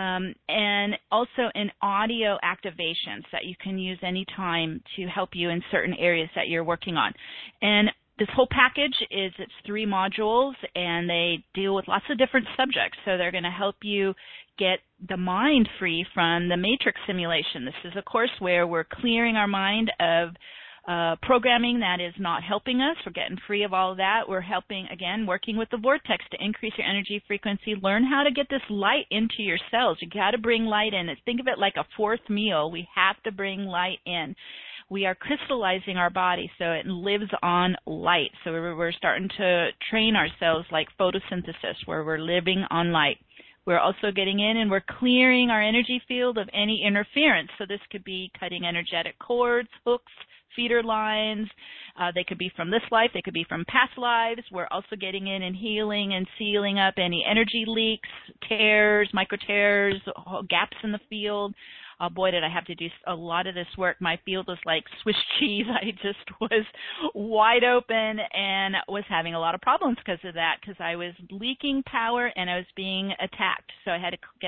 and also in audio activations that you can use anytime to help you in certain areas that you're working on. And this whole package it's 3 modules, and they deal with lots of different subjects. So they're going to help you get the mind free from the matrix simulation. This is a course where we're clearing our mind of programming that is not helping us. We're getting free of all of that. We're helping, again, working with the vortex to increase your energy frequency. Learn how to get this light into your cells. You got to bring light in. Think of it like a 4th meal. We have to bring light in. We are crystallizing our body, so it lives on light. So we're starting to train ourselves like photosynthesis, where we're living on light. We're also getting in and we're clearing our energy field of any interference. So this could be cutting energetic cords, hooks, feeder lines. They could be from this life. They could be from past lives. We're also getting in and healing and sealing up any energy leaks, tears, micro tears, gaps in the field. Boy, did I have to do a lot of this work. My field was like Swiss cheese. I just was wide open and was having a lot of problems because of that, because I was leaking power and I was being attacked. So I had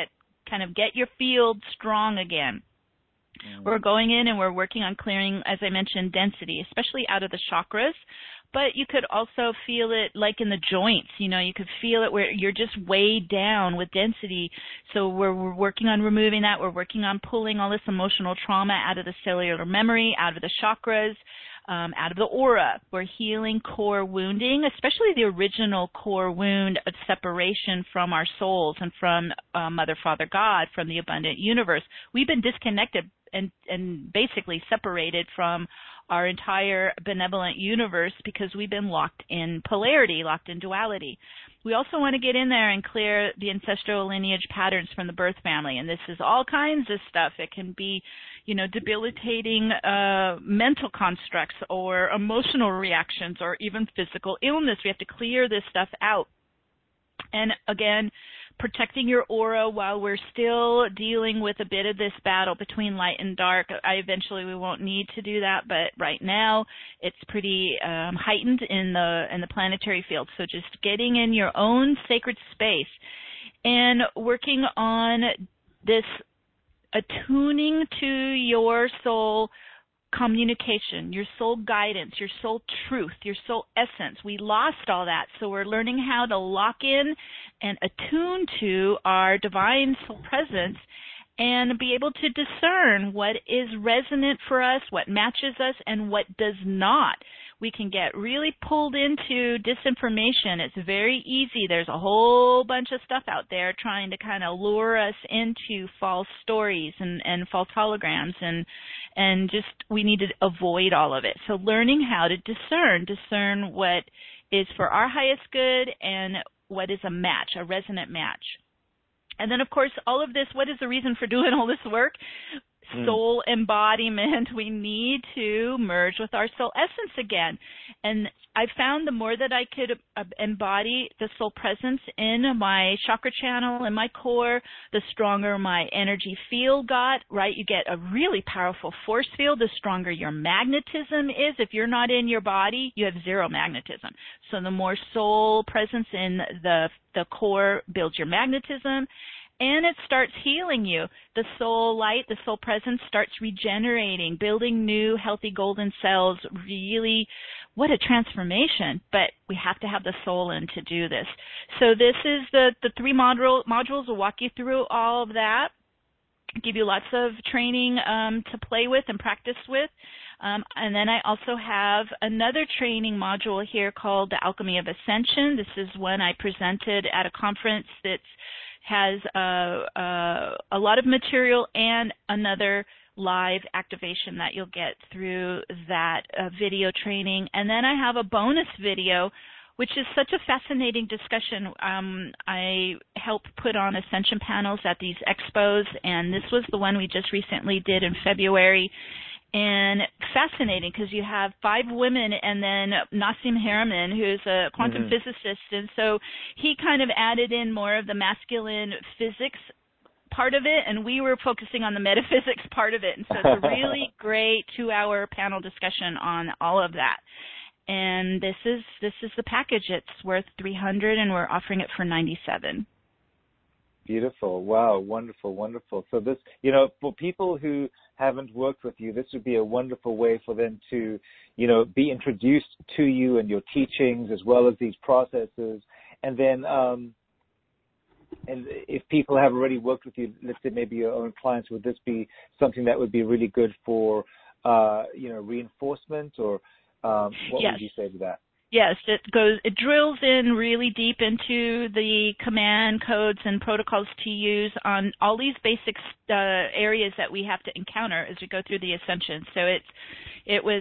to get your field strong again. We're going in and we're working on clearing, as I mentioned, density, especially out of the chakras. But you could also feel it like in the joints. You could feel it where you're just weighed down with density. So we're working on removing that. We're working on pulling all this emotional trauma out of the cellular memory, out of the chakras, out of the aura. We're healing core wounding, especially the original core wound of separation from our souls and from Mother, Father, God, from the abundant universe. We've been disconnected and basically separated from our entire benevolent universe because we've been locked in polarity, locked in duality. We also want to get in there and clear the ancestral lineage patterns from the birth family, and this is all kinds of stuff. It can be, debilitating mental constructs or emotional reactions or even physical illness. We have to clear this stuff out. And again, protecting your aura while we're still dealing with a bit of this battle between light and dark. Eventually we won't need to do that, but right now it's pretty heightened in the planetary field. So just getting in your own sacred space and working on this attuning to your soul communication, your soul guidance, your soul truth, your soul essence. We lost all that, so we're learning how to lock in and attune to our divine soul presence and be able to discern what is resonant for us, what matches us, and what does not. we can get really pulled into disinformation. It's very easy. There's a whole bunch of stuff out there trying to kind of lure us into false stories and false holograms, and just we need to avoid all of it. So learning how to discern what is for our highest good and what is a match, a resonant match. And then, of course, all of this, what is the reason for doing all this work? Soul embodiment. We need to merge with our soul essence again. And I found the more that I could embody the soul presence in my chakra channel and my core, the stronger my energy field got, right? You get a really powerful force field, the stronger your magnetism is. If you're not in your body, you have zero magnetism. So the more soul presence in the core builds your magnetism, and it starts healing you. The soul light, the soul presence starts regenerating, building new healthy golden cells. Really, what a transformation. But we have to have the soul in to do this. So this is the 3 modules. Will walk you through all of that, give you lots of training to play with and practice with. And then I also have another training module here called The Alchemy of Ascension. This is one I presented at a conference that has a lot of material and another live activation that you'll get through that video training. And then I have a bonus video, which is such a fascinating discussion. I help put on ascension panels at these expos, and this was the one we just recently did in February. And fascinating because you have 5 women and then Nassim Haramein, who's a quantum physicist. And so he kind of added in more of the masculine physics part of it, and we were focusing on the metaphysics part of it. And so it's a really great 2-hour panel discussion on all of that. And this is the package. It's worth $300, and we're offering it for $97. Beautiful. Wow. Wonderful. Wonderful. So this, for people who haven't worked with you, this would be a wonderful way for them to, be introduced to you and your teachings as well as these processes. And then, and if people have already worked with you, let's say maybe your own clients, would this be something that would be really good for, reinforcement, or what would you say to that? Yes, it drills in really deep into the command codes and protocols to use on all these basic areas that we have to encounter as we go through the ascension. So it was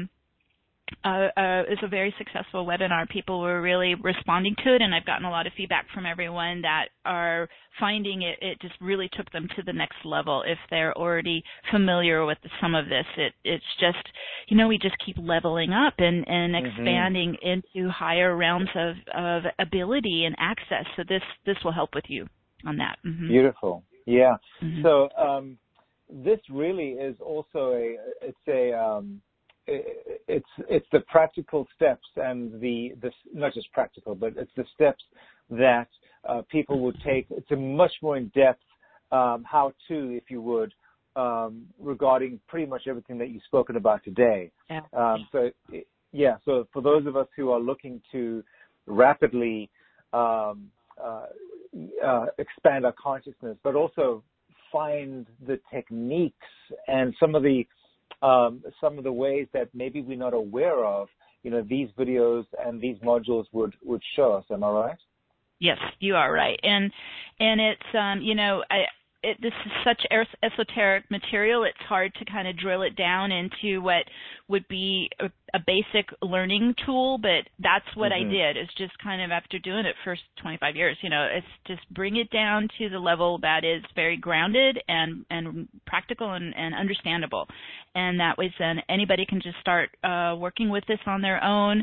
a very successful webinar. People were really responding to it, and I've gotten a lot of feedback from everyone that are finding it just really took them to the next level. If they're already familiar with some of this, it's just, we just keep leveling up and expanding into higher realms of ability and access. So this will help with you on that. Beautiful. Yeah. So this really is also it's the practical steps and the not just practical, but it's the steps that people would take. It's a much more in-depth how-to, if you would, regarding pretty much everything that you've spoken about today. Yeah. So for those of us who are looking to rapidly expand our consciousness, but also find the techniques and some of the ways that maybe we're not aware of, these videos and these modules would show us. Am I right? Yes, you are right. And it's, this is such esoteric material, it's hard to kind of drill it down into what would be a basic learning tool, but that's what I did, is just kind of after doing it for 25 years, it's just bring it down to the level that is very grounded and practical and understandable. And that way then anybody can just start working with this on their own.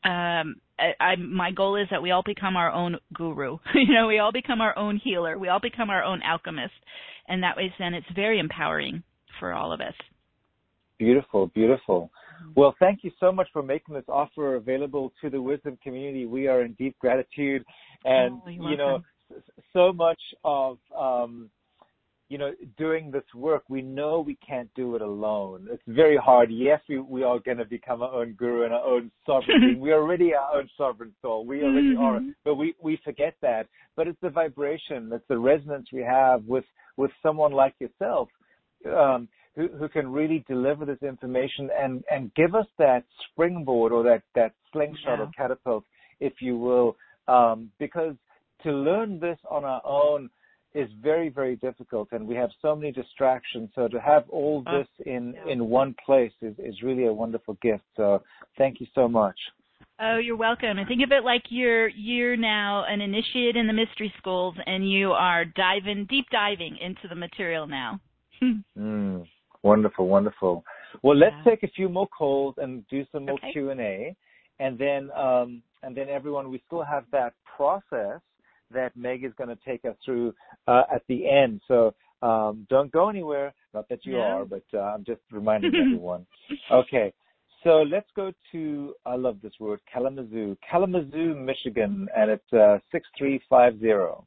My goal is that we all become our own guru. We all become our own healer. We all become our own alchemist. And that way then it's very empowering for all of us. Beautiful, beautiful. Well, thank you so much for making this offer available to the Wisdom community. We are in deep gratitude. And, so much of, doing this work, we know we can't do it alone. It's very hard. Yes, we are going to become our own guru and our own sovereign being. We are already our own sovereign soul. We already are, but we forget that. But it's the vibration, it's the resonance we have with someone like yourself who can really deliver this information and give us that springboard or that slingshot or catapult, if you will, because to learn this on our own is very, very difficult, and we have so many distractions. So to have all this in one place is really a wonderful gift. So thank you so much. Oh, you're welcome. And think of it like you're now an initiate in the mystery schools, and you are deep diving into the material now. Wonderful, wonderful. Well, let's take a few more calls and do some more Q&A, and then everyone, we still have that process that Meg is going to take us through at the end. So don't go anywhere. Not that you are, but I'm just reminding everyone. Okay. So let's go to, I love this word, Kalamazoo, Michigan, and it's 6350.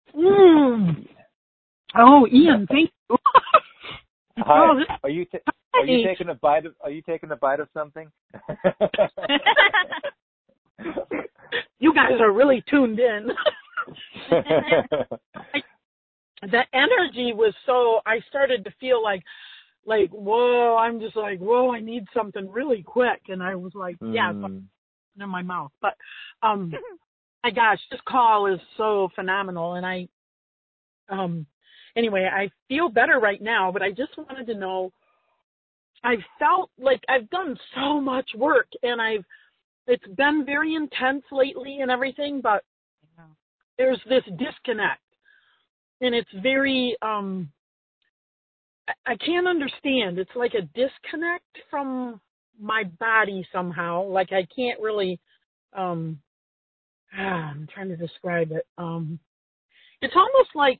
Oh, Ian, thank you. Hi. Are you taking a bite of something? You guys are really tuned in. The energy was so, I started to feel like, whoa, I'm just like, whoa, I need something really quick. And I was like, yeah, in my mouth. But, my gosh, this call is so phenomenal. And anyway, I feel better right now, but I just wanted to know, I felt like I've done so much work and it's been very intense lately and everything, but there's this disconnect and it's very, I can't understand. It's like a disconnect from my body somehow. Like I can't really, I'm trying to describe it. It's almost like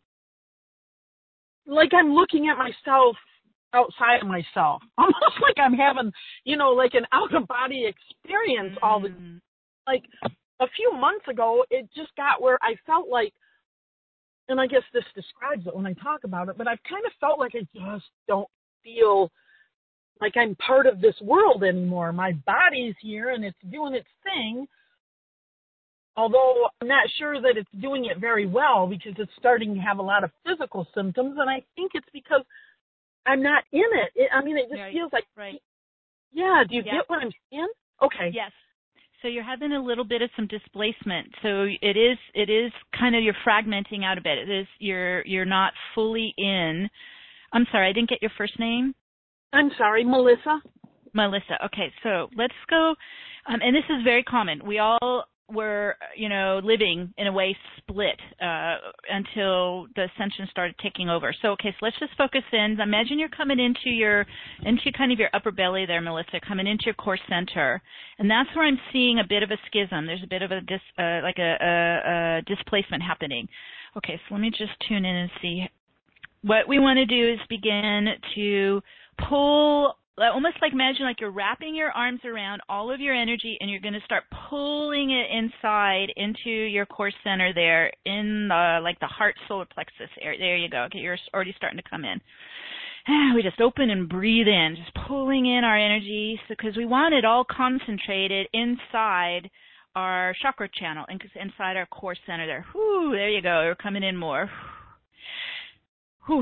I'm looking at myself outside of myself. Almost like I'm having, like an out-of-body experience all the time. Like a few months ago, it just got where I felt like, and I guess this describes it when I talk about it, but I've kind of felt like I just don't feel like I'm part of this world anymore. My body's here and it's doing its thing, although I'm not sure that it's doing it very well because it's starting to have a lot of physical symptoms, and I think it's because I'm not in it. It just feels like, yeah, do you get what I'm saying? Okay. Yes. So you're having a little bit of some displacement. So it is kind of, you're fragmenting out a bit. It is, you're not fully in. I'm sorry, I didn't get your first name. I'm sorry, Melissa. Melissa. Okay, so let's go. And this is very common. We all were, living in a way split until the ascension started taking over. So, okay, so let's just focus in. Imagine you're coming into kind of your upper belly there, Melissa, coming into your core center. And that's where I'm seeing a bit of a schism. There's a bit of a displacement happening. Okay, so let me just tune in and see. What we want to do is begin to pull, almost like imagine like you're wrapping your arms around all of your energy and you're going to start pulling it inside into your core center there in the heart solar plexus area. There you go. Okay, you're already starting to come in. We just open and breathe in, just pulling in our energy because we want it all concentrated inside our chakra channel, inside our core center there. Whew, there you go. We're coming in more. Whew.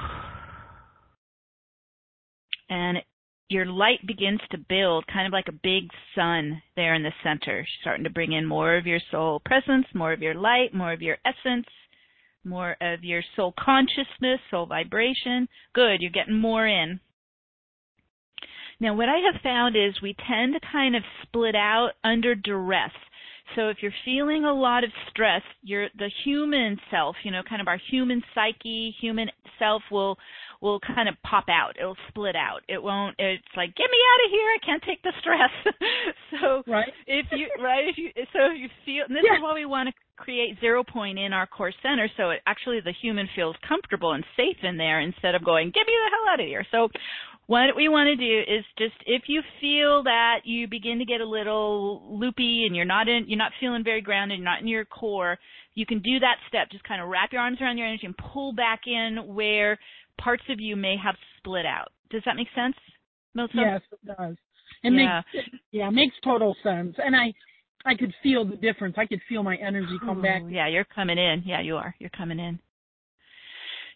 And your light begins to build, kind of like a big sun there in the center, starting to bring in more of your soul presence, more of your light, more of your essence, more of your soul consciousness, soul vibration. Good, you're getting more in. Now, what I have found is we tend to kind of split out under duress. So if you're feeling a lot of stress, the human self, kind of our human psyche, human self will kind of pop out. It'll split out. It's like, get me out of here. I can't take the stress. So if you feel, and this is why we want to create 0 point in our core center. So actually the human feels comfortable and safe in there instead of going, get me the hell out of here. So what we want to do is just, if you feel that you begin to get a little loopy and you're not feeling very grounded, you're not in your core, you can do that step. Just kind of wrap your arms around your energy and pull back in where parts of you may have split out. Does that make sense, Melissa? Yes, it does. It makes total sense. And I could feel the difference. I could feel my energy come back. Yeah, you're coming in. Yeah, you are. You're coming in.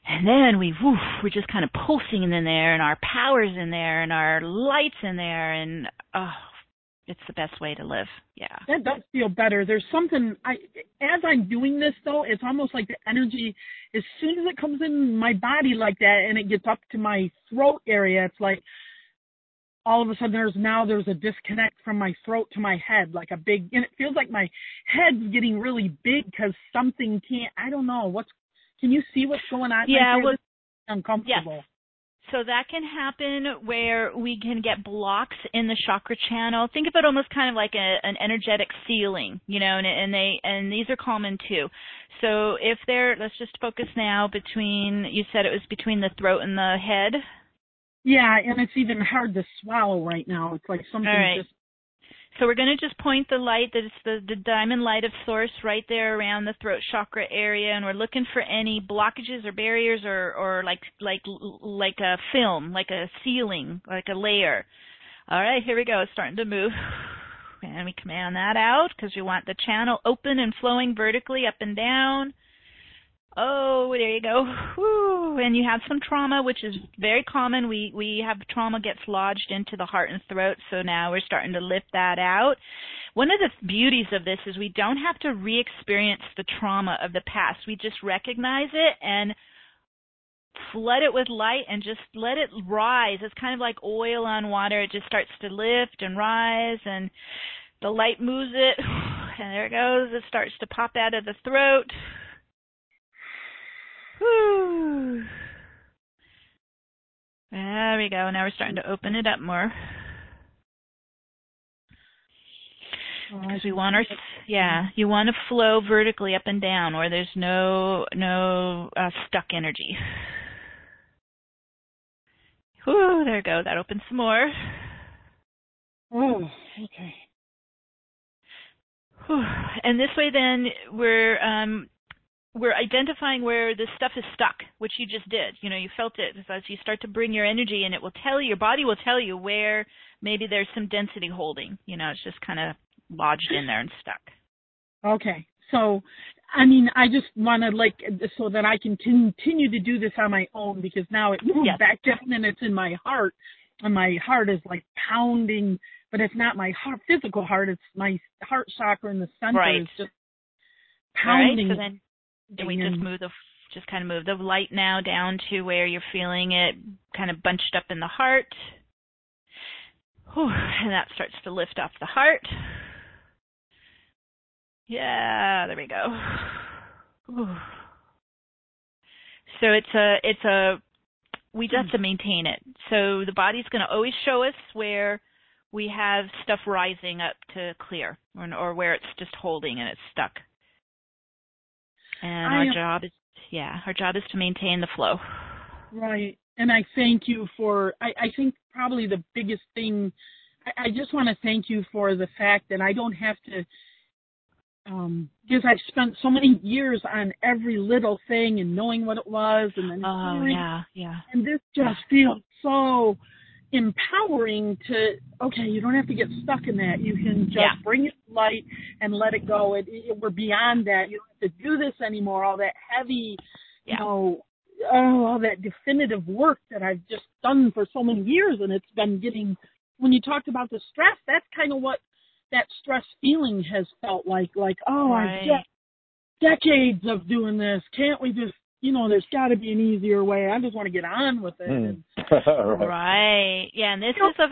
And then we're just kind of pulsing in there, and our power's in there, and our light's in there, and it's the best way to live. Yeah. That does feel better. There's something, as I'm doing this though, it's almost like the energy, as soon as it comes in my body like that and it gets up to my throat area, it's like all of a sudden there's a disconnect from my throat to my head, like a big, and it feels like my head's getting really big because something I don't know, can you see what's going on? Yeah, well, uncomfortable. Yes. So that can happen where we can get blocks in the chakra channel. Think of it almost kind of like an energetic ceiling, and these are common too. So if let's just focus now you said it was between the throat and the head? Yeah, and it's even hard to swallow right now. It's like something just... So we're going to just point the light, that it's the diamond light of source right there around the throat chakra area, and we're looking for any blockages or barriers or like a film, like a ceiling, like a layer. All right, here we go. It's starting to move. And we command that out because we want the channel open and flowing vertically up and down. Oh, there you go. Whew. And you have some trauma, which is very common. We have trauma gets lodged into the heart and throat, so now we're starting to lift that out. One of the beauties of this is we don't have to re-experience the trauma of the past. We just recognize it and flood it with light and just let it rise. It's kind of like oil on water. It just starts to lift and rise, and the light moves it, and there it goes. It starts to pop out of the throat. Whew. There we go. Now we're starting to open it up more. Because we want you want to flow vertically up and down where there's no stuck energy. Whew, there we go. That opens some more. Oh, okay. Whew. And this way then we're identifying where this stuff is stuck, which you just did. You felt it. As you start to bring your energy in, your body will tell you where maybe there's some density holding. It's just kind of lodged in there and stuck. Okay. So, I just want to so that I can continue to do this on my own, because now it moves back down and it's in my heart, and my heart is like pounding, but it's not my physical heart. It's my heart chakra in the center is just pounding. All right. So then we just kind of move the light now down to where you're feeling it kind of bunched up in the heart. Whew, and that starts to lift off the heart. Yeah, there we go. Whew. So we just have to maintain it. So the body's going to always show us where we have stuff rising up to clear, or where it's just holding and it's stuck. And our job is to maintain the flow. Right. And I thank you for, I think probably the biggest thing, I just want to thank you for the fact that I don't have to, because I've spent so many years on every little thing and knowing what it was, and then and this just feels so empowering you don't have to get stuck in that. You can just bring it to light and let it go. We're beyond that. You don't have to do this anymore. All that heavy, all that definitive work that I've just done for so many years, and it's been getting, when you talked about the stress, that's kind of what that stress feeling has felt like, I've got decades of doing this. Can't we just, there's got to be an easier way. I just want to get on with it. Right. Yeah, and this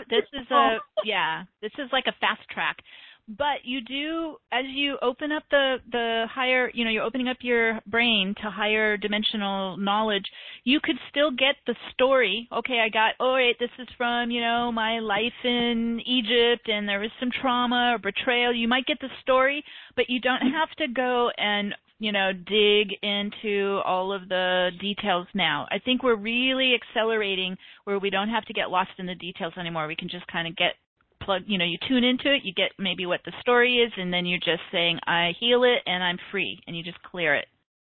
is like a fast track. But you do, as you open up the higher, you're opening up your brain to higher dimensional knowledge, you could still get the story. Okay, this is from, my life in Egypt, and there was some trauma or betrayal. You might get the story, but you don't have to go and, dig into all of the details now. I think we're really accelerating where we don't have to get lost in the details anymore. We can just kind of get plugged, you tune into it, you get maybe what the story is, and then you're just saying, I heal it and I'm free, and you just clear it.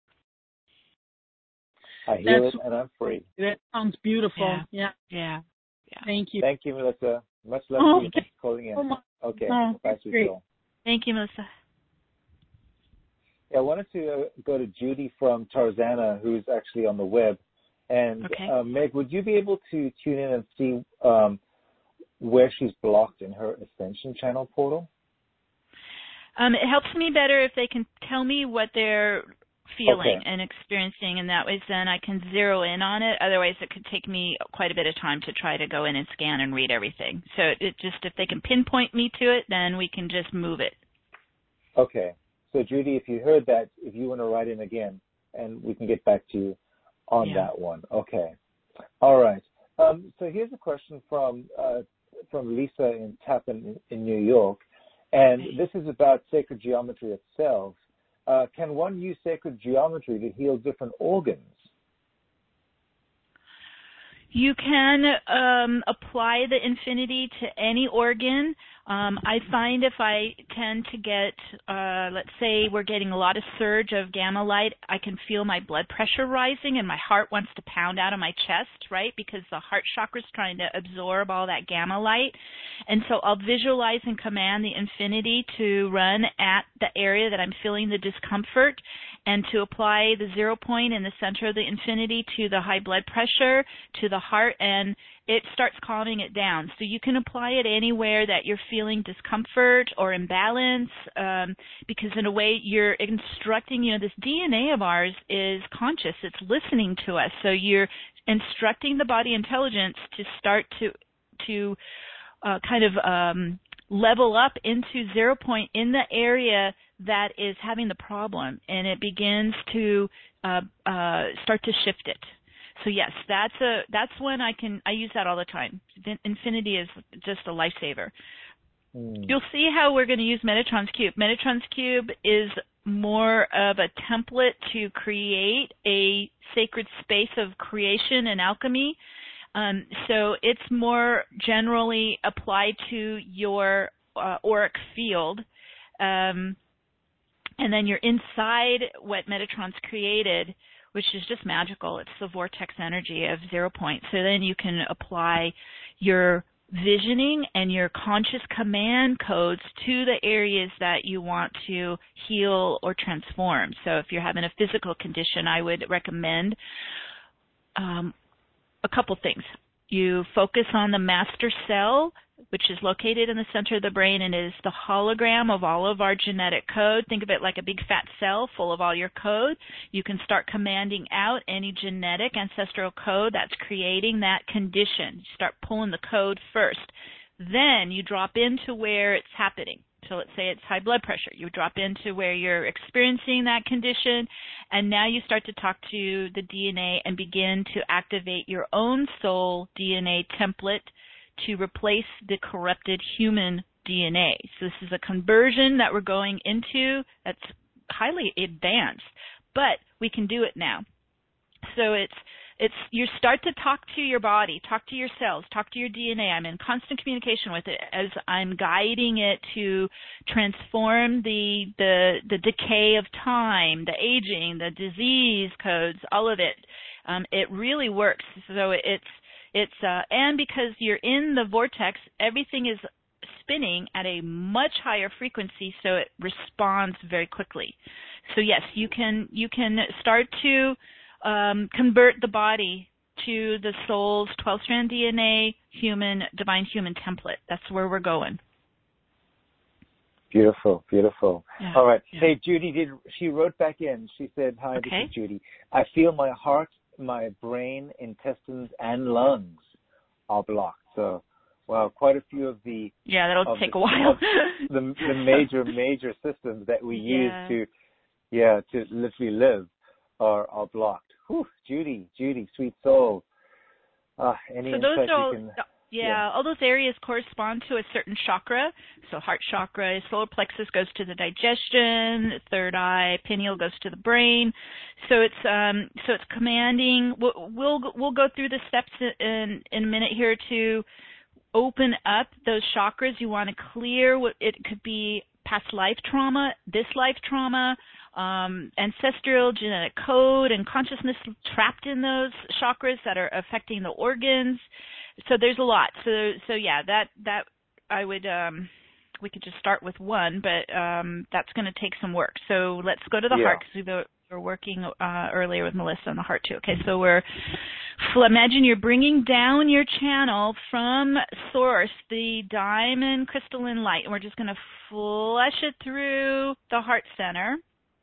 I heal it and I'm free. That sounds beautiful. Yeah. Thank you. Thank you, Melissa. Much love to you for calling in. Okay. Bye, great. Thank you, Melissa. Yeah, I wanted to go to Judy from Tarzana, who's actually on the web. And Okay. Meg, would you be able to tune in and see where she's blocked in her Ascension Channel portal? It helps me better if they can tell me what they're feeling Okay. and experiencing, and that way then I can zero in on it. Otherwise, it could take me quite a bit of time to try to go in and scan and read everything. So it just, if they can pinpoint me to it, then we can just move it. Okay. So Judy, if you heard that, if you want to write in again, and we can get back to you on that one. Okay. All right. So here's a question from Lisa in Tappan in New York, and this is about sacred geometry itself. Can one use sacred geometry to heal different organs? You can apply the infinity to any organ. I find if I tend to get, let's say we're getting a lot of surge of gamma light, I can feel my blood pressure rising and my heart wants to pound out of my chest, right? Because the heart chakra is trying to absorb all that gamma light. And so I'll visualize and command the infinity to run at the area that I'm feeling the discomfort, and to apply the 0 point in the center of the infinity to the high blood pressure, to the heart, and it starts calming it down. So you can apply it anywhere that you're feeling discomfort or imbalance, because in a way you're instructing, this DNA of ours is conscious. It's listening to us. So you're instructing the body intelligence to start to level up into 0 point in the area that is having the problem, and it begins to start to shift it. So yes, that's when I use that all the time. Infinity is just a lifesaver. You'll see how we're going to use Metatron's Cube. Metatron's Cube is more of a template to create a sacred space of creation and alchemy. So it's more generally applied to your auric field. And then you're inside what Metatron's created, which is just magical. It's the vortex energy of 0 point. So then you can apply your visioning and your conscious command codes to the areas that you want to heal or transform. So if you're having a physical condition, I would recommend a couple things. You focus on the master cell, which is located in the center of the brain and is the hologram of all of our genetic code. Think of it like a big fat cell full of all your code. You can start commanding out any genetic ancestral code that's creating that condition. You start pulling the code first. Then you drop into where it's happening. So let's say it's high blood pressure. You drop into where you're experiencing that condition, and now you start to talk to the DNA and begin to activate your own soul DNA template to replace the corrupted human DNA. So this is a conversion that we're going into that's highly advanced, but we can do it now. So it's you start to talk to your body, talk to your cells, talk to your DNA. I'm in constant communication with it as I'm guiding it to transform the decay of time, the aging, the disease codes, all of it. It really works. So it's and because you're in the vortex, everything is spinning at a much higher frequency, so it responds very quickly. So yes, you can start to convert the body to the soul's 12-strand DNA, divine human template. That's where we're going. Beautiful, beautiful. Yeah. All right. Yeah. Hey, Judy, she wrote back in. She said, "Hi, Okay. This is Judy. I feel my heart, my brain, intestines, and lungs are blocked." So, well, quite a few of the that'll take a while. the major systems that we use to literally live are blocked. Whew, Judy, sweet soul. Any insight you can? Yeah, all those areas correspond to a certain chakra. So heart chakra, solar plexus goes to the digestion, third eye, pineal goes to the brain. So it's commanding. We'll go through the steps in a minute here to open up those chakras. You want to clear what it could be: past life trauma, this life trauma, ancestral genetic code and consciousness trapped in those chakras that are affecting the organs. So there's a lot. So yeah, that I would we could just start with one, but that's going to take some work. So let's go to the heart, because we were working earlier with Melissa on the heart too. Okay, so we're Imagine you're bringing down your channel from source, the diamond crystalline light, and we're just going to flush it through the heart center.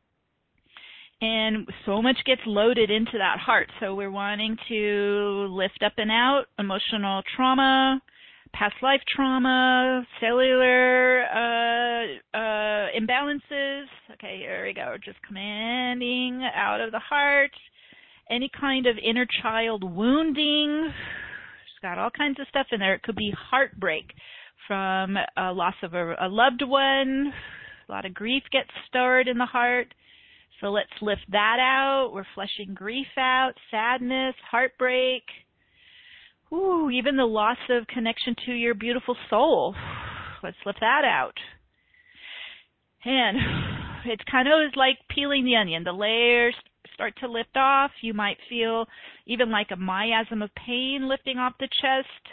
And so much gets loaded into that heart. So we're wanting to lift up and out emotional trauma, past life trauma, cellular imbalances. Okay, here we go. Just commanding out of the heart. Any kind of inner child wounding. It's got all kinds of stuff in there. It could be heartbreak from a loss of a loved one. A lot of grief gets stored in the heart. So let's lift that out. We're flushing grief out, sadness, heartbreak. Ooh, even the loss of connection to your beautiful soul. Let's lift that out. And it's kind of like peeling the onion. The layers start to lift off. You might feel even like a miasm of pain lifting off the chest.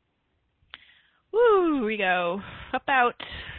Woo, here we go. Up, out.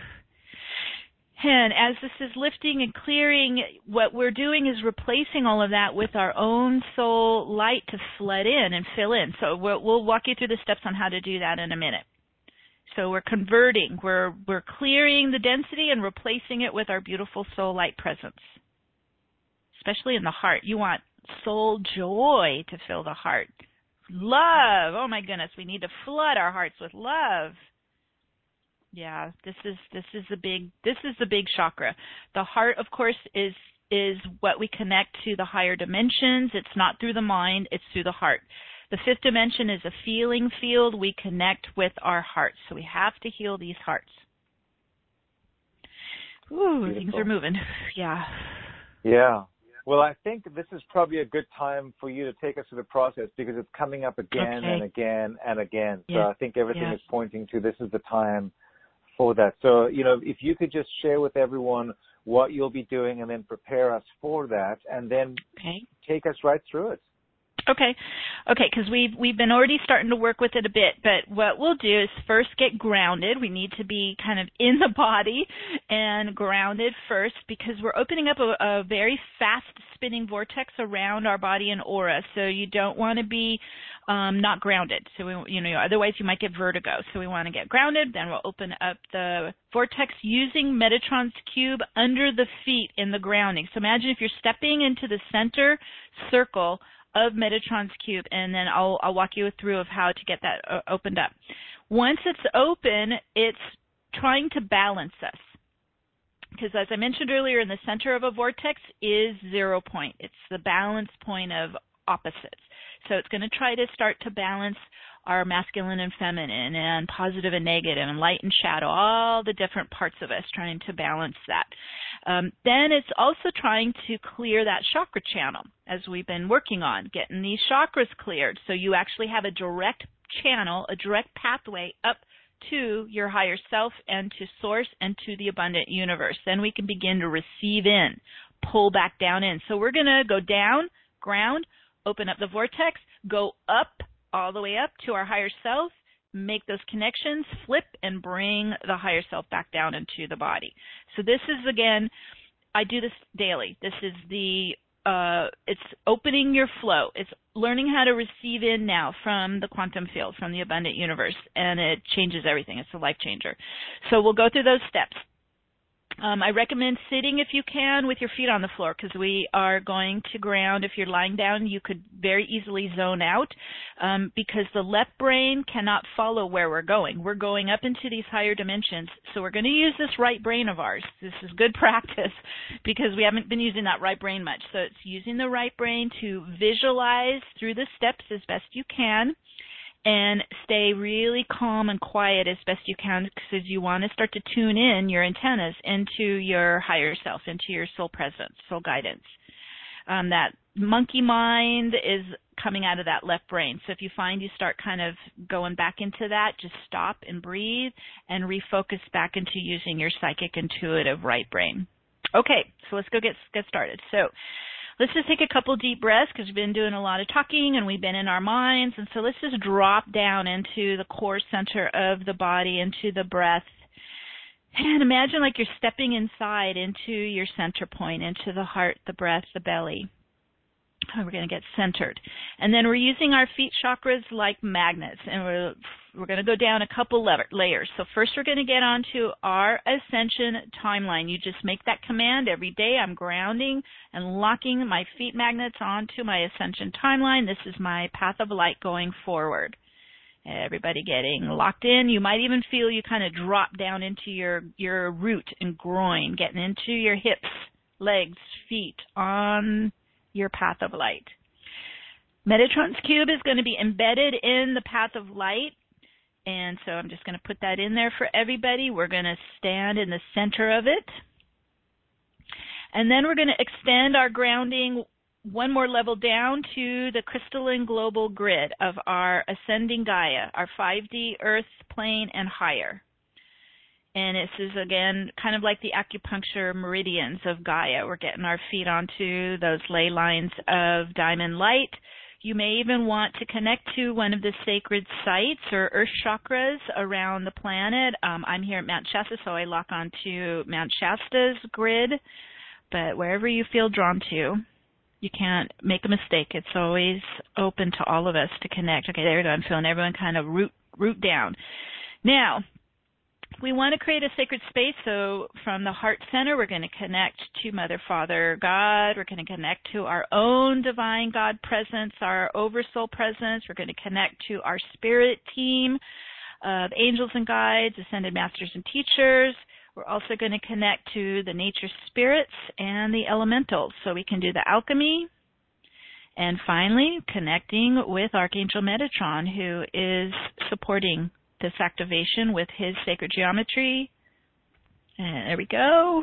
And as this is lifting and clearing, what we're doing is replacing all of that with our own soul light to flood in and fill in. So we'll walk you through the steps on how to do that in a minute. So we're converting, we're clearing the density and replacing it with our beautiful soul light presence. Especially in the heart. You want soul joy to fill the heart. Love. Oh my goodness, we need to flood our hearts with love. Yeah, this is the big chakra. The heart, of course, is what we connect to the higher dimensions. It's not through the mind, it's through the heart. The fifth dimension is a feeling field. We connect with our hearts. So we have to heal these hearts. Ooh, beautiful. Things are moving. Yeah. Yeah. Well, I think this is probably a good time for you to take us through the process because it's coming up again and again and again. So I think everything is pointing to this is the time for that. So, if you could just share with everyone what you'll be doing and then prepare us for that and then take us right through it. Okay, because we've been already starting to work with it a bit, but what we'll do is first get grounded. We need to be kind of in the body and grounded first because we're opening up a very fast spinning vortex around our body and aura, so you don't want to be not grounded. So, otherwise you might get vertigo. So we want to get grounded, then we'll open up the vortex using Metatron's cube under the feet in the grounding. So imagine if you're stepping into the center circle of Metatron's cube, and then I'll walk you through of how to get that opened up. Once it's open, it's trying to balance us. Because as I mentioned earlier, in the center of a vortex is 0 point. It's the balance point of opposites. So it's going to try to start to balance our masculine and feminine and positive and negative and light and shadow, all the different parts of us, trying to balance that. Then it's also trying to clear that chakra channel, as we've been working on, getting these chakras cleared. So you actually have a direct channel, a direct pathway up to your higher self and to source and to the abundant universe. Then we can begin to receive in, pull back down in. So we're going to go down, ground, open up the vortex, go up, all the way up to our higher self, make those connections, flip, and bring the higher self back down into the body. So this is, again, I do this daily. This is it's opening your flow. It's learning how to receive in now from the quantum field, from the abundant universe, and it changes everything. It's a life changer. So we'll go through those steps. I recommend sitting if you can with your feet on the floor because we are going to ground. If you're lying down, you could very easily zone out because the left brain cannot follow where we're going. We're going up into these higher dimensions, so we're going to use this right brain of ours. This is good practice because we haven't been using that right brain much. So it's using the right brain to visualize through the steps as best you can and stay really calm and quiet as best you can because you want to start to tune in your antennas into your higher self, into your soul presence, soul guidance. That monkey mind is coming out of that left brain. So if you find you start kind of going back into that, just stop and breathe and refocus back into using your psychic intuitive right brain. Okay, so let's go get started. So let's just take a couple deep breaths because we've been doing a lot of talking and we've been in our minds. And so let's just drop down into the core center of the body, into the breath. And imagine like you're stepping inside into your center point, into the heart, the breath, the belly. We're going to get centered. And then we're using our feet chakras like magnets, and we're going to go down a couple layers. So first we're going to get onto our ascension timeline. You just make that command every day. I'm grounding and locking my feet magnets onto my ascension timeline. This is my path of light going forward. Everybody getting locked in. You might even feel you kind of drop down into your root and groin, getting into your hips, legs, feet on your path of light. Metatron's cube is going to be embedded in the path of light, and so I'm just going to put that in there for everybody. We're going to stand in the center of it, and then we're going to extend our grounding one more level down to the crystalline global grid of our ascending Gaia, our 5D earth plane and higher. And this is, again, kind of like the acupuncture meridians of Gaia. We're getting our feet onto those ley lines of diamond light. You may even want to connect to one of the sacred sites or earth chakras around the planet. I'm here at Mount Shasta, so I lock onto Mount Shasta's grid. But wherever you feel drawn to, you can't make a mistake. It's always open to all of us to connect. Okay, there we go. I'm feeling everyone kind of root down. Now, we want to create a sacred space, so from the heart center, we're going to connect to Mother, Father, God. We're going to connect to our own divine God presence, our oversoul presence. We're going to connect to our spirit team of angels and guides, ascended masters and teachers. We're also going to connect to the nature spirits and the elementals, so we can do the alchemy. And finally, connecting with Archangel Metatron, who is supporting this activation with his sacred geometry. And there we go.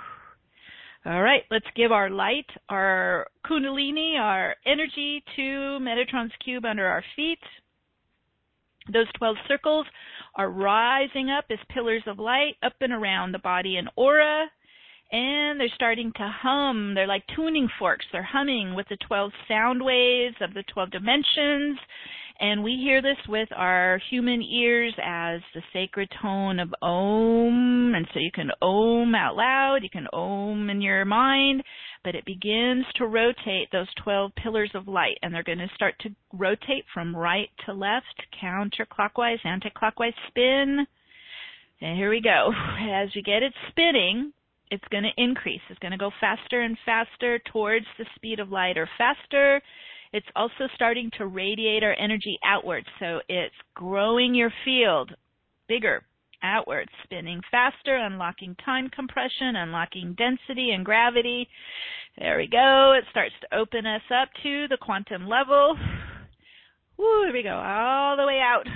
All right, let's give our light, our kundalini, our energy to Metatron's cube under our feet. Those 12 circles are rising up as pillars of light up and around the body and aura. And they're starting to hum. They're like tuning forks. They're humming with the 12 sound waves of the 12 dimensions. And we hear this with our human ears as the sacred tone of Om. And so you can Om out loud, you can Om in your mind, but it begins to rotate those 12 pillars of light. And they're going to start to rotate from right to left, counterclockwise, anticlockwise spin. And here we go. As we get it spinning, it's going to increase. It's going to go faster and faster towards the speed of light or faster. It's also starting to radiate our energy outwards, so it's growing your field bigger outwards, spinning faster, unlocking time compression, unlocking density and gravity. There we go. It starts to open us up to the quantum level. Woo, here we go, all the way out.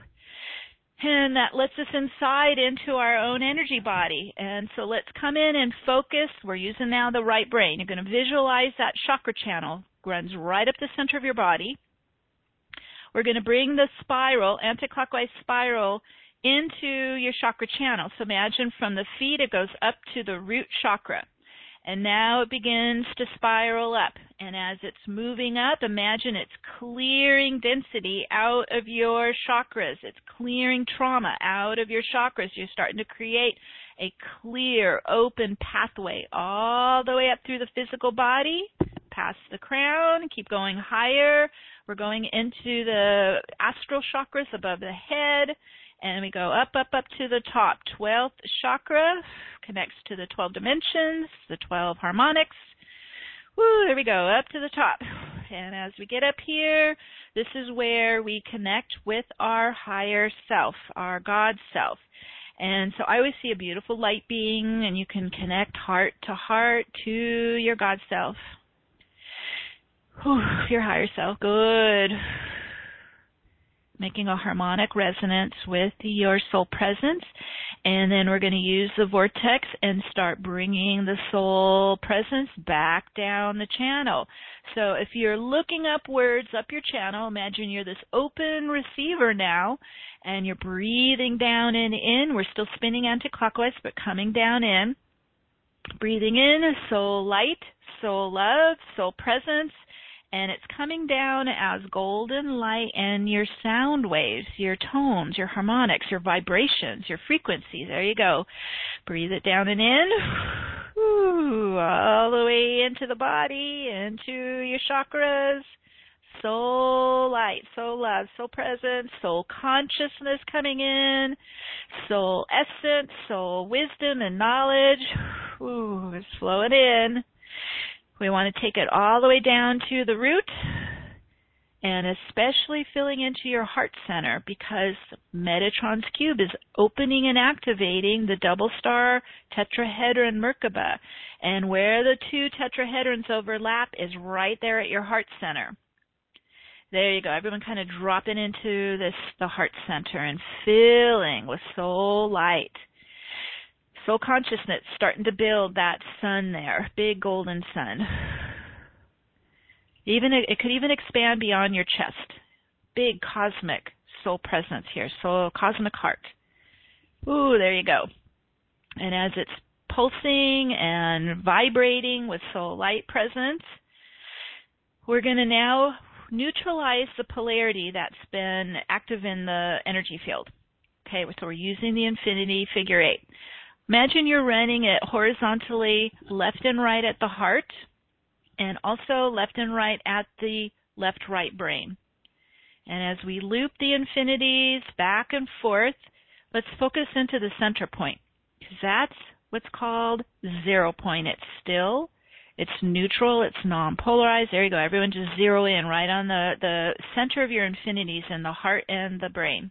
And that lets us inside into our own energy body. And so let's come in and focus. We're using now the right brain. You're going to visualize that chakra channel. Runs right up the center of your body. We're going to bring the spiral, anticlockwise spiral, into your chakra channel. So imagine from the feet it goes up to the root chakra. And now it begins to spiral up. And as it's moving up, imagine it's clearing density out of your chakras. It's clearing trauma out of your chakras. You're starting to create a clear, open pathway all the way up through the physical body, past the crown, keep going higher. We're going into the astral chakras above the head, and we go up, up, up to the top. 12th chakra connects to the 12 dimensions, the 12 harmonics. Woo, there we go, up to the top. And as we get up here, this is where we connect with our higher self, our God self. And so I always see a beautiful light being, and you can connect heart to your God self. Whew, your higher self, good. Making a harmonic resonance with your soul presence. And then we're going to use the vortex and start bringing the soul presence back down the channel. So if you're looking upwards, up your channel, imagine you're this open receiver now, and you're breathing down and in. We're still spinning anti-clockwise, but coming down in. Breathing in, soul light, soul love, soul presence. And it's coming down as golden light, and your sound waves, your tones, your harmonics, your vibrations, your frequencies. There you go. Breathe it down and in. Whew, all the way into the body, into your chakras. Soul light, soul love, soul presence, soul consciousness coming in, soul essence, soul wisdom and knowledge. Ooh, it's flowing in. We want to take it all the way down to the root, and especially filling into your heart center, because Metatron's cube is opening and activating the double star tetrahedron Merkaba. And where the two tetrahedrons overlap is right there at your heart center. There you go. Everyone kind of dropping into the heart center and filling with soul light. Soul consciousness starting to build that sun there, big golden sun. It could even expand beyond your chest. Big cosmic soul presence here, soul cosmic heart. Ooh, there you go. And as it's pulsing and vibrating with soul light presence, we're going to now neutralize the polarity that's been active in the energy field. Okay, so we're using the infinity figure 8. Imagine you're running it horizontally left and right at the heart, and also left and right at the left-right brain. And as we loop the infinities back and forth, let's focus into the center point, because that's what's called 0 point. It's still, it's neutral, it's non-polarized. There you go. Everyone just zero in right on the center of your infinities in the heart and the brain.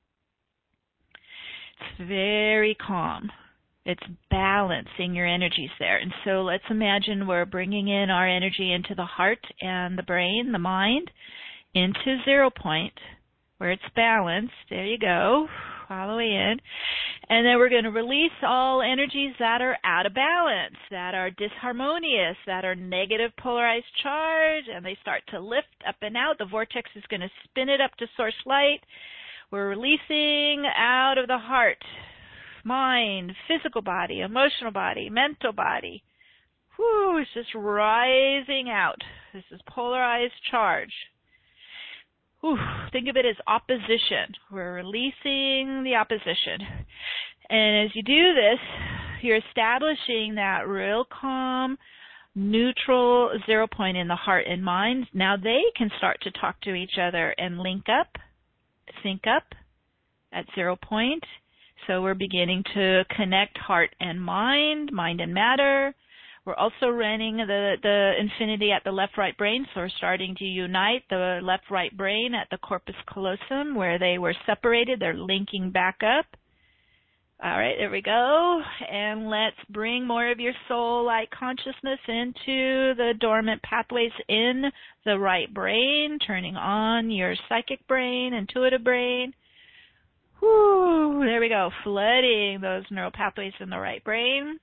It's very calm. It's balancing your energies there. And so let's imagine we're bringing in our energy into the heart and the brain, the mind, into 0 point, where it's balanced. There you go, all the way in. And then we're going to release all energies that are out of balance, that are disharmonious, that are negative polarized charge, and they start to lift up and out. The vortex is going to spin it up to source light. We're releasing out of the heart, mind, physical body, emotional body, mental body. Whew, it's just rising out. This is polarized charge. Whew, think of it as opposition. We're releasing the opposition. And as you do this, you're establishing that real calm, neutral 0 point in the heart and mind. Now they can start to talk to each other and link up, sync up at 0 point. So we're beginning to connect heart and mind and matter. We're also running the infinity at the left-right brain, so we're starting to unite the left-right brain at the corpus callosum where they were separated. They're linking back up. All right, there we go. And let's bring more of your soul light consciousness into the dormant pathways in the right brain, turning on your psychic brain, intuitive brain. Whew, there we go, flooding those neural pathways in the right brain.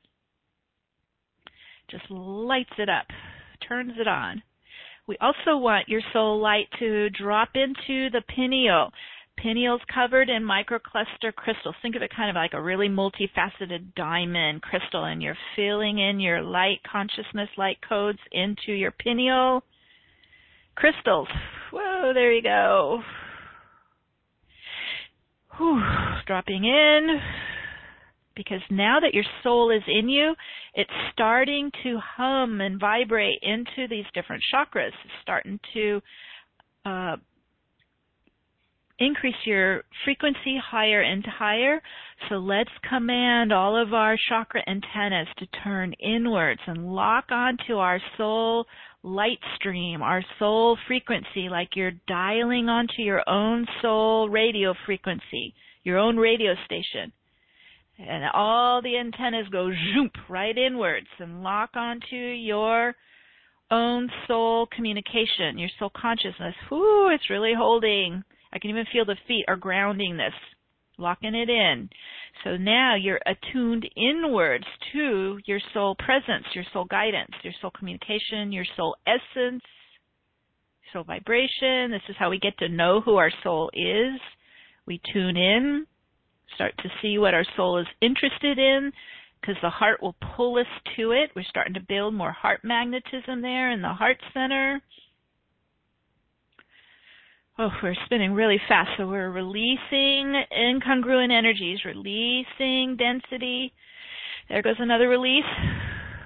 Just lights it up, turns it on. We also want your soul light to drop into the pineal. Pineal's covered in microcluster crystals. Think of it kind of like a really multifaceted diamond crystal, and you're filling in your light consciousness, light codes into your pineal crystals. Whoa, there you go. Whew, dropping in, because now that your soul is in you, it's starting to hum and vibrate into these different chakras. It's starting to increase your frequency higher and higher. So let's command all of our chakra antennas to turn inwards and lock onto our soul light stream, our soul frequency, like you're dialing onto your own soul radio frequency, your own radio station. And all the antennas go zoop right inwards and lock onto your own soul communication, your soul consciousness. Whoo, it's really holding. I can even feel the feet are grounding this, locking it in. So now you're attuned inwards to your soul presence, your soul guidance, your soul communication, your soul essence, soul vibration. This is how we get to know who our soul is. We tune in, start to see what our soul is interested in, because the heart will pull us to it. We're starting to build more heart magnetism there in the heart center. Oh, we're spinning really fast, so we're releasing incongruent energies, releasing density. There goes another release.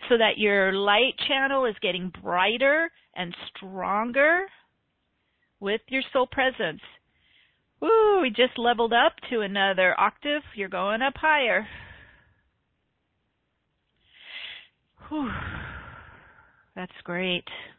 so that your light channel is getting brighter and stronger with your soul presence. Woo, we just leveled up to another octave. You're going up higher. Whew. That's great.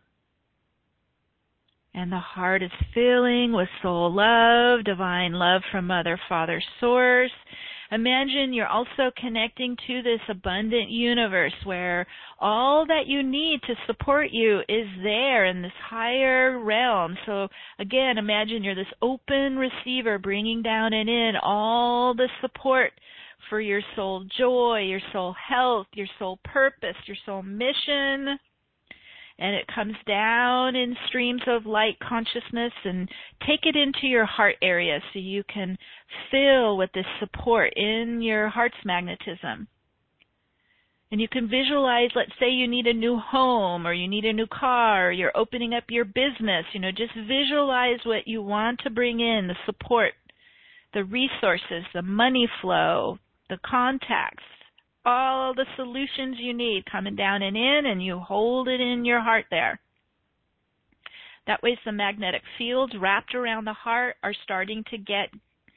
And the heart is filling with soul love, divine love from Mother, Father, Source. Imagine you're also connecting to this abundant universe where all that you need to support you is there in this higher realm. So again, imagine you're this open receiver bringing down and in all the support for your soul joy, your soul health, your soul purpose, your soul mission. And it comes down in streams of light consciousness, and take it into your heart area so you can fill with this support in your heart's magnetism. And you can visualize, let's say you need a new home or you need a new car or you're opening up your business. Just visualize what you want to bring in, the support, the resources, the money flow, the contacts, all the solutions you need coming down and in, and you hold it in your heart there. That way the magnetic fields wrapped around the heart are starting to get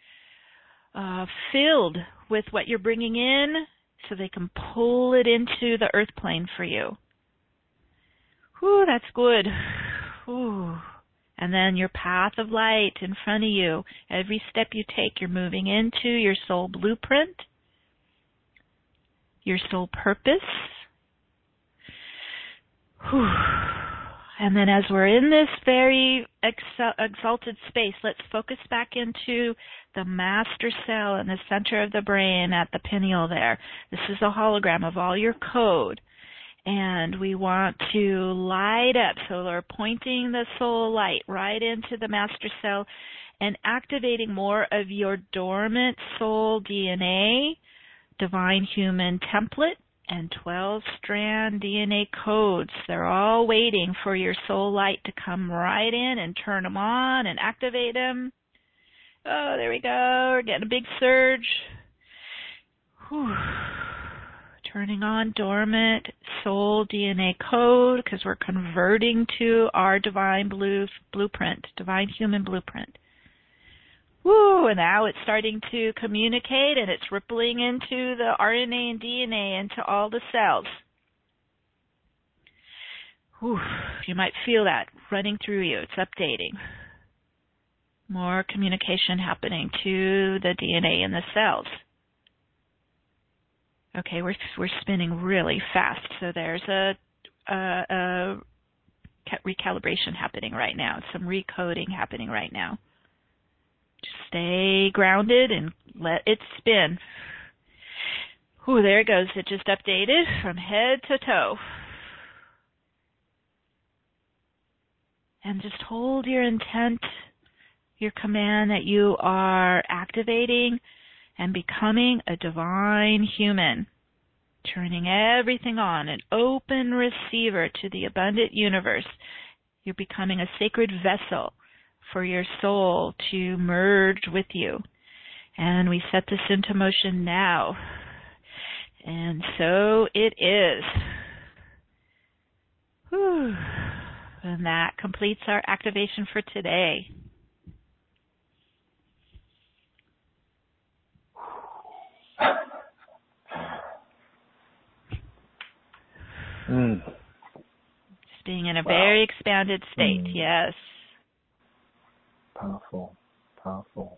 filled with what you're bringing in so they can pull it into the earth plane for you. Whew, that's good. Whew. And then your path of light in front of you. Every step you take, you're moving into your soul blueprint, your soul purpose. Whew. And then as we're in this very exalted space, let's focus back into the master cell in the center of the brain at the pineal there. This is a hologram of all your code. And we want to light up, so we're pointing the soul light right into the master cell and activating more of your dormant soul DNA, divine human template, and 12-strand DNA codes. They're all waiting for your soul light to come right in and turn them on and activate them. Oh, there we go. We're getting a big surge. Whew. Turning on dormant soul DNA code because we're converting to our divine blueprint, divine human blueprint. Woo, and now it's starting to communicate and it's rippling into the RNA and DNA into all the cells. Whew, you might feel that running through you. It's updating. More communication happening to the DNA in the cells. Okay, we're spinning really fast, so there's a recalibration happening right now, some recoding happening right now. Just stay grounded and let it spin. Ooh, there it goes. It just updated from head to toe. And just hold your intent, your command that you are activating and becoming a divine human, turning everything on, an open receiver to the abundant universe. You're becoming a sacred vessel for your soul to merge with you. And we set this into motion now. And so it is. Whew. And that completes our activation for today. Just being in a very expanded state, yes. Powerful, powerful.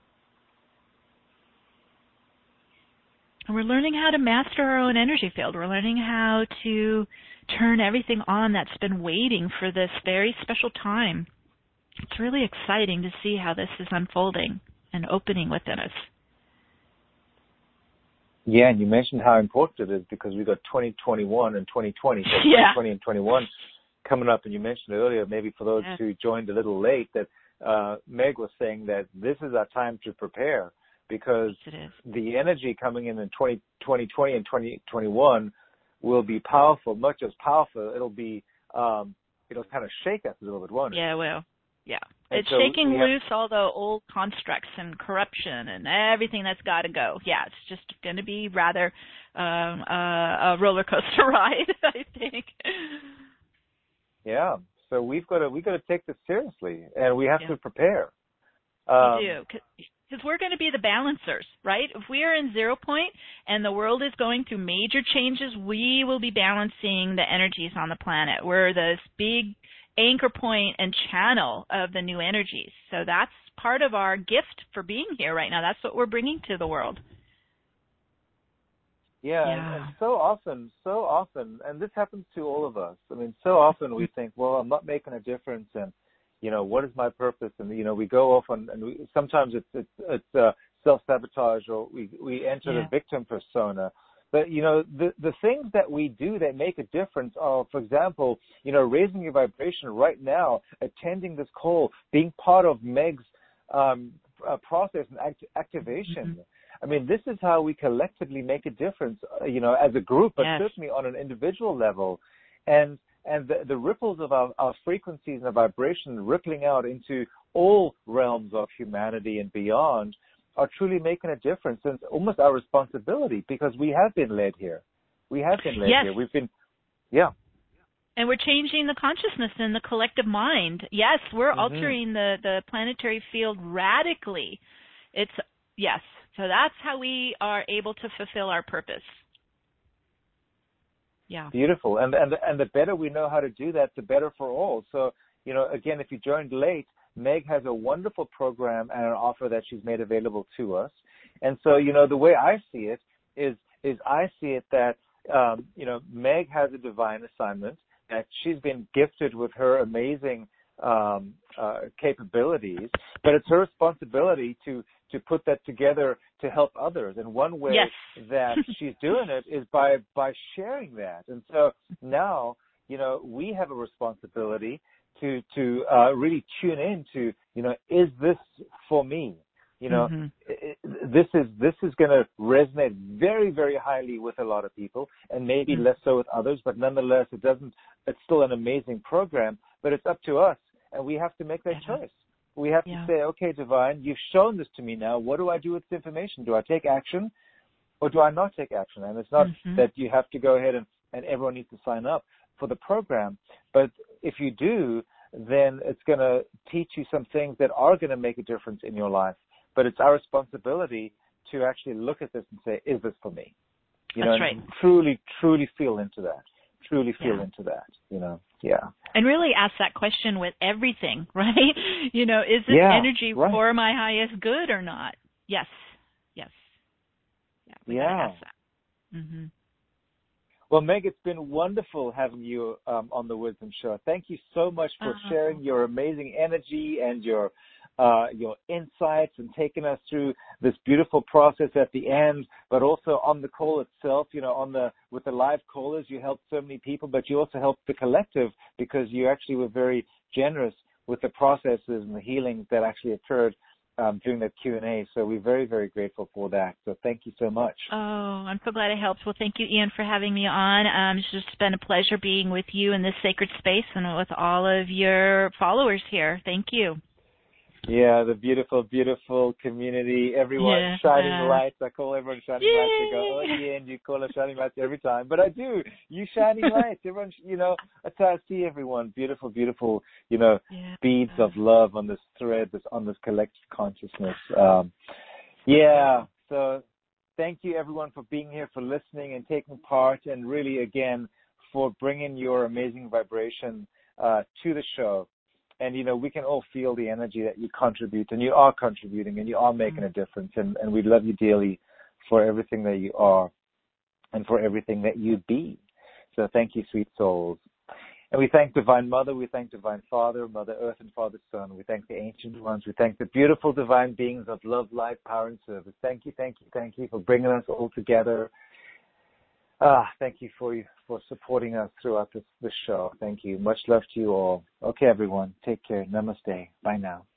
And we're learning how to master our own energy field. We're learning how to turn everything on that's been waiting for this very special time. It's really exciting to see how this is unfolding and opening within us. Yeah, and you mentioned how important it is because we got 2021 and 2020. So Yeah. 2020 and 21 coming up, and you mentioned earlier, maybe for those who joined a little late, that Meg was saying that this is our time to prepare because the energy coming in 2020 and 2021 will be powerful, not just powerful, it'll be, it'll kind of shake us a little bit, won't it? Yeah, it will. Yeah. And It's so shaking loose all the old constructs and corruption and everything that's got to go. Yeah, it's just going to be rather a roller coaster ride, I think. Yeah. So we got to take this seriously, and we have to prepare. We do, because we're going to be the balancers, right? If we are in 0 point and the world is going through major changes, we will be balancing the energies on the planet. We're this big anchor point and channel of the new energies. So that's part of our gift for being here right now. That's what we're bringing to the world. Yeah. And so often, and this happens to all of us. I mean, so often we think, well, I'm not making a difference, and what is my purpose? And we go off and sometimes it's self-sabotage, or we enter the victim persona. But the things that we do that make a difference are, for example, raising your vibration right now, attending this call, being part of Meg's process and activation. Mm-hmm. I mean, this is how we collectively make a difference, as a group, but certainly on an individual level. And the ripples of our frequencies and our vibration rippling out into all realms of humanity and beyond are truly making a difference. And it's almost our responsibility, because we have been led here. Here. We've been, And we're changing the consciousness in the collective mind. Yes, we're altering the planetary field radically. So that's how we are able to fulfill our purpose. Yeah. Beautiful. And the better we know how to do that, the better for all. So, again, if you joined late, Meg has a wonderful program and an offer that she's made available to us. And so, the way I see it is I see it that, Meg has a divine assignment, that she's been gifted with her amazing capabilities, but it's her responsibility to put that together to help others. And one way that she's doing it is by sharing that. And so now, we have a responsibility to really tune in to, is this for me? This is going to resonate very, very highly with a lot of people, and maybe less so with others, but nonetheless, it's still an amazing program, but it's up to us, and we have to make that choice. We have to say, okay, Divine, you've shown this to me now. What do I do with this information? Do I take action, or do I not take action? And it's not that you have to go ahead and everyone needs to sign up for the program. But if you do, then it's going to teach you some things that are going to make a difference in your life. But it's our responsibility to actually look at this and say, is this for me? That's right. And truly feel into that. Into that, And really ask that question with everything, right? Is this energy for my highest good or not? Yes. Yeah. We gotta ask that. Mm-hmm. Well, Meg, it's been wonderful having you on the Wisdom Show. Thank you so much for sharing your amazing energy and your insights and taking us through this beautiful process at the end, but also on the call itself. With the live callers, you helped so many people, but you also helped the collective, because you actually were very generous with the processes and the healings that actually occurred during that Q&A. So we're very, very grateful for that. So thank you so much. Oh, I'm so glad I helped. Well, thank you, Ian, for having me on. It's just been a pleasure being with you in this sacred space and with all of your followers here. Thank you. Yeah, the beautiful, beautiful community. Everyone shining lights. I call everyone shining lights. They go, oh, Ian, you call us shining lights every time. But I do. You shining lights. Everyone, that's how I see everyone. Beautiful, beautiful, beads of love on this thread, on this collective consciousness. So thank you, everyone, for being here, for listening and taking part, and really, again, for bringing your amazing vibration to the show. And, we can all feel the energy that you contribute, and you are contributing, and you are making a difference. And we love you dearly for everything that you are and for everything that you be. So thank you, sweet souls. And we thank Divine Mother. We thank Divine Father, Mother Earth, and Father Son. We thank the Ancient Ones. We thank the beautiful divine beings of love, light, power, and service. Thank you, thank you, thank you for bringing us all together. Thank you for supporting us throughout this show. Thank you. Much love to you all. Okay, everyone. Take care. Namaste. Bye now.